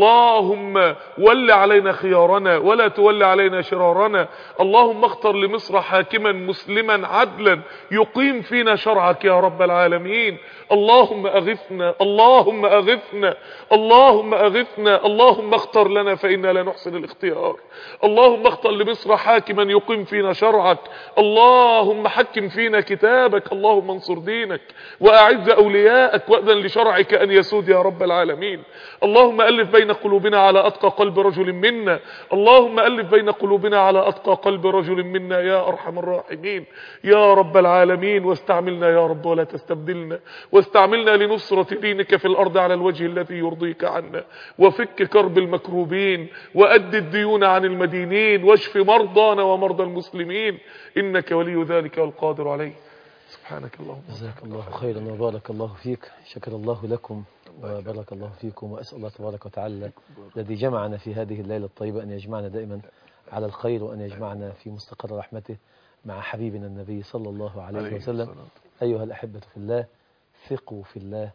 اللهم ول علينا خيارنا ولا تول علينا شرارنا. اللهم اختر لمصر حاكما مسلما عدلا يقيم فينا شرعك يا رب العالمين. اللهم أغثنا، اللهم أغثنا، اللهم أغثنا. اللهم اختر لنا فإنا لا نحسن الاختيار. اللهم اختر لمصر حاكما يقيم فينا شرعك، اللهم حكم فينا كتابك. اللهم انصر دينك وأعز أولياءك وأذن لشرعك أن يسود يا رب العالمين. اللهم ألف بين قلوبنا على أتقى قلب رجل منا، اللهم ألف بين قلوبنا على أتقى قلب رجل منا يا أرحم الراحمين يا رب العالمين. واستعملنا يا رب ولا تستبدلنا، واستعملنا لنصرة دينك في الأرض على الوجه الذي يرضيك عنا، وفك كرب المكروبين، وأد الديون عن المدينين، واشف مرضانا ومرضى المسلمين، إنك ولي ذلك والقادر عليه. سبحانك اللهم. جزاك الله خيرا وبارك الله فيك، شكر الله لكم وبارك الله فيكم، وأسأل الله تبارك وتعالى الذي جمعنا في هذه الليلة الطيبة أن يجمعنا دائما على الخير، وأن يجمعنا في مستقر رحمته مع حبيبنا النبي صلى الله عليه وسلم. أيها الأحبة في الله، ثقوا في الله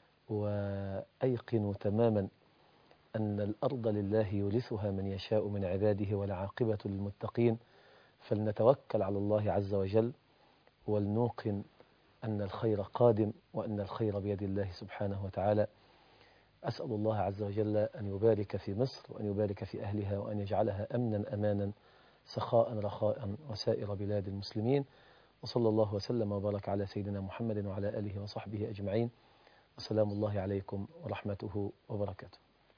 وأيقنوا تماما أن الأرض لله يورثها من يشاء من عباده والعاقبة للمتقين. فلنتوكل على الله عز وجل، ولنوقن أن الخير قادم، وأن الخير بيد الله سبحانه وتعالى. أسأل الله عز وجل أن يبارك في مصر، وأن يبارك في أهلها، وأن يجعلها أمنا أمانا سخاء رخاء وسائر بلاد المسلمين. وصلى الله وسلم وبارك على سيدنا محمد وعلى آله وصحبه أجمعين، وسلام الله عليكم ورحمته وبركاته.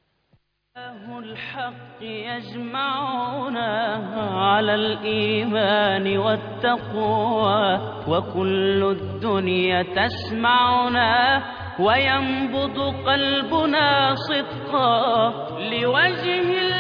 الحق يجمعنا على الإيمان والتقوى، وكل الدنيا تسمعنا، وينبض قلبنا صدقا لوجه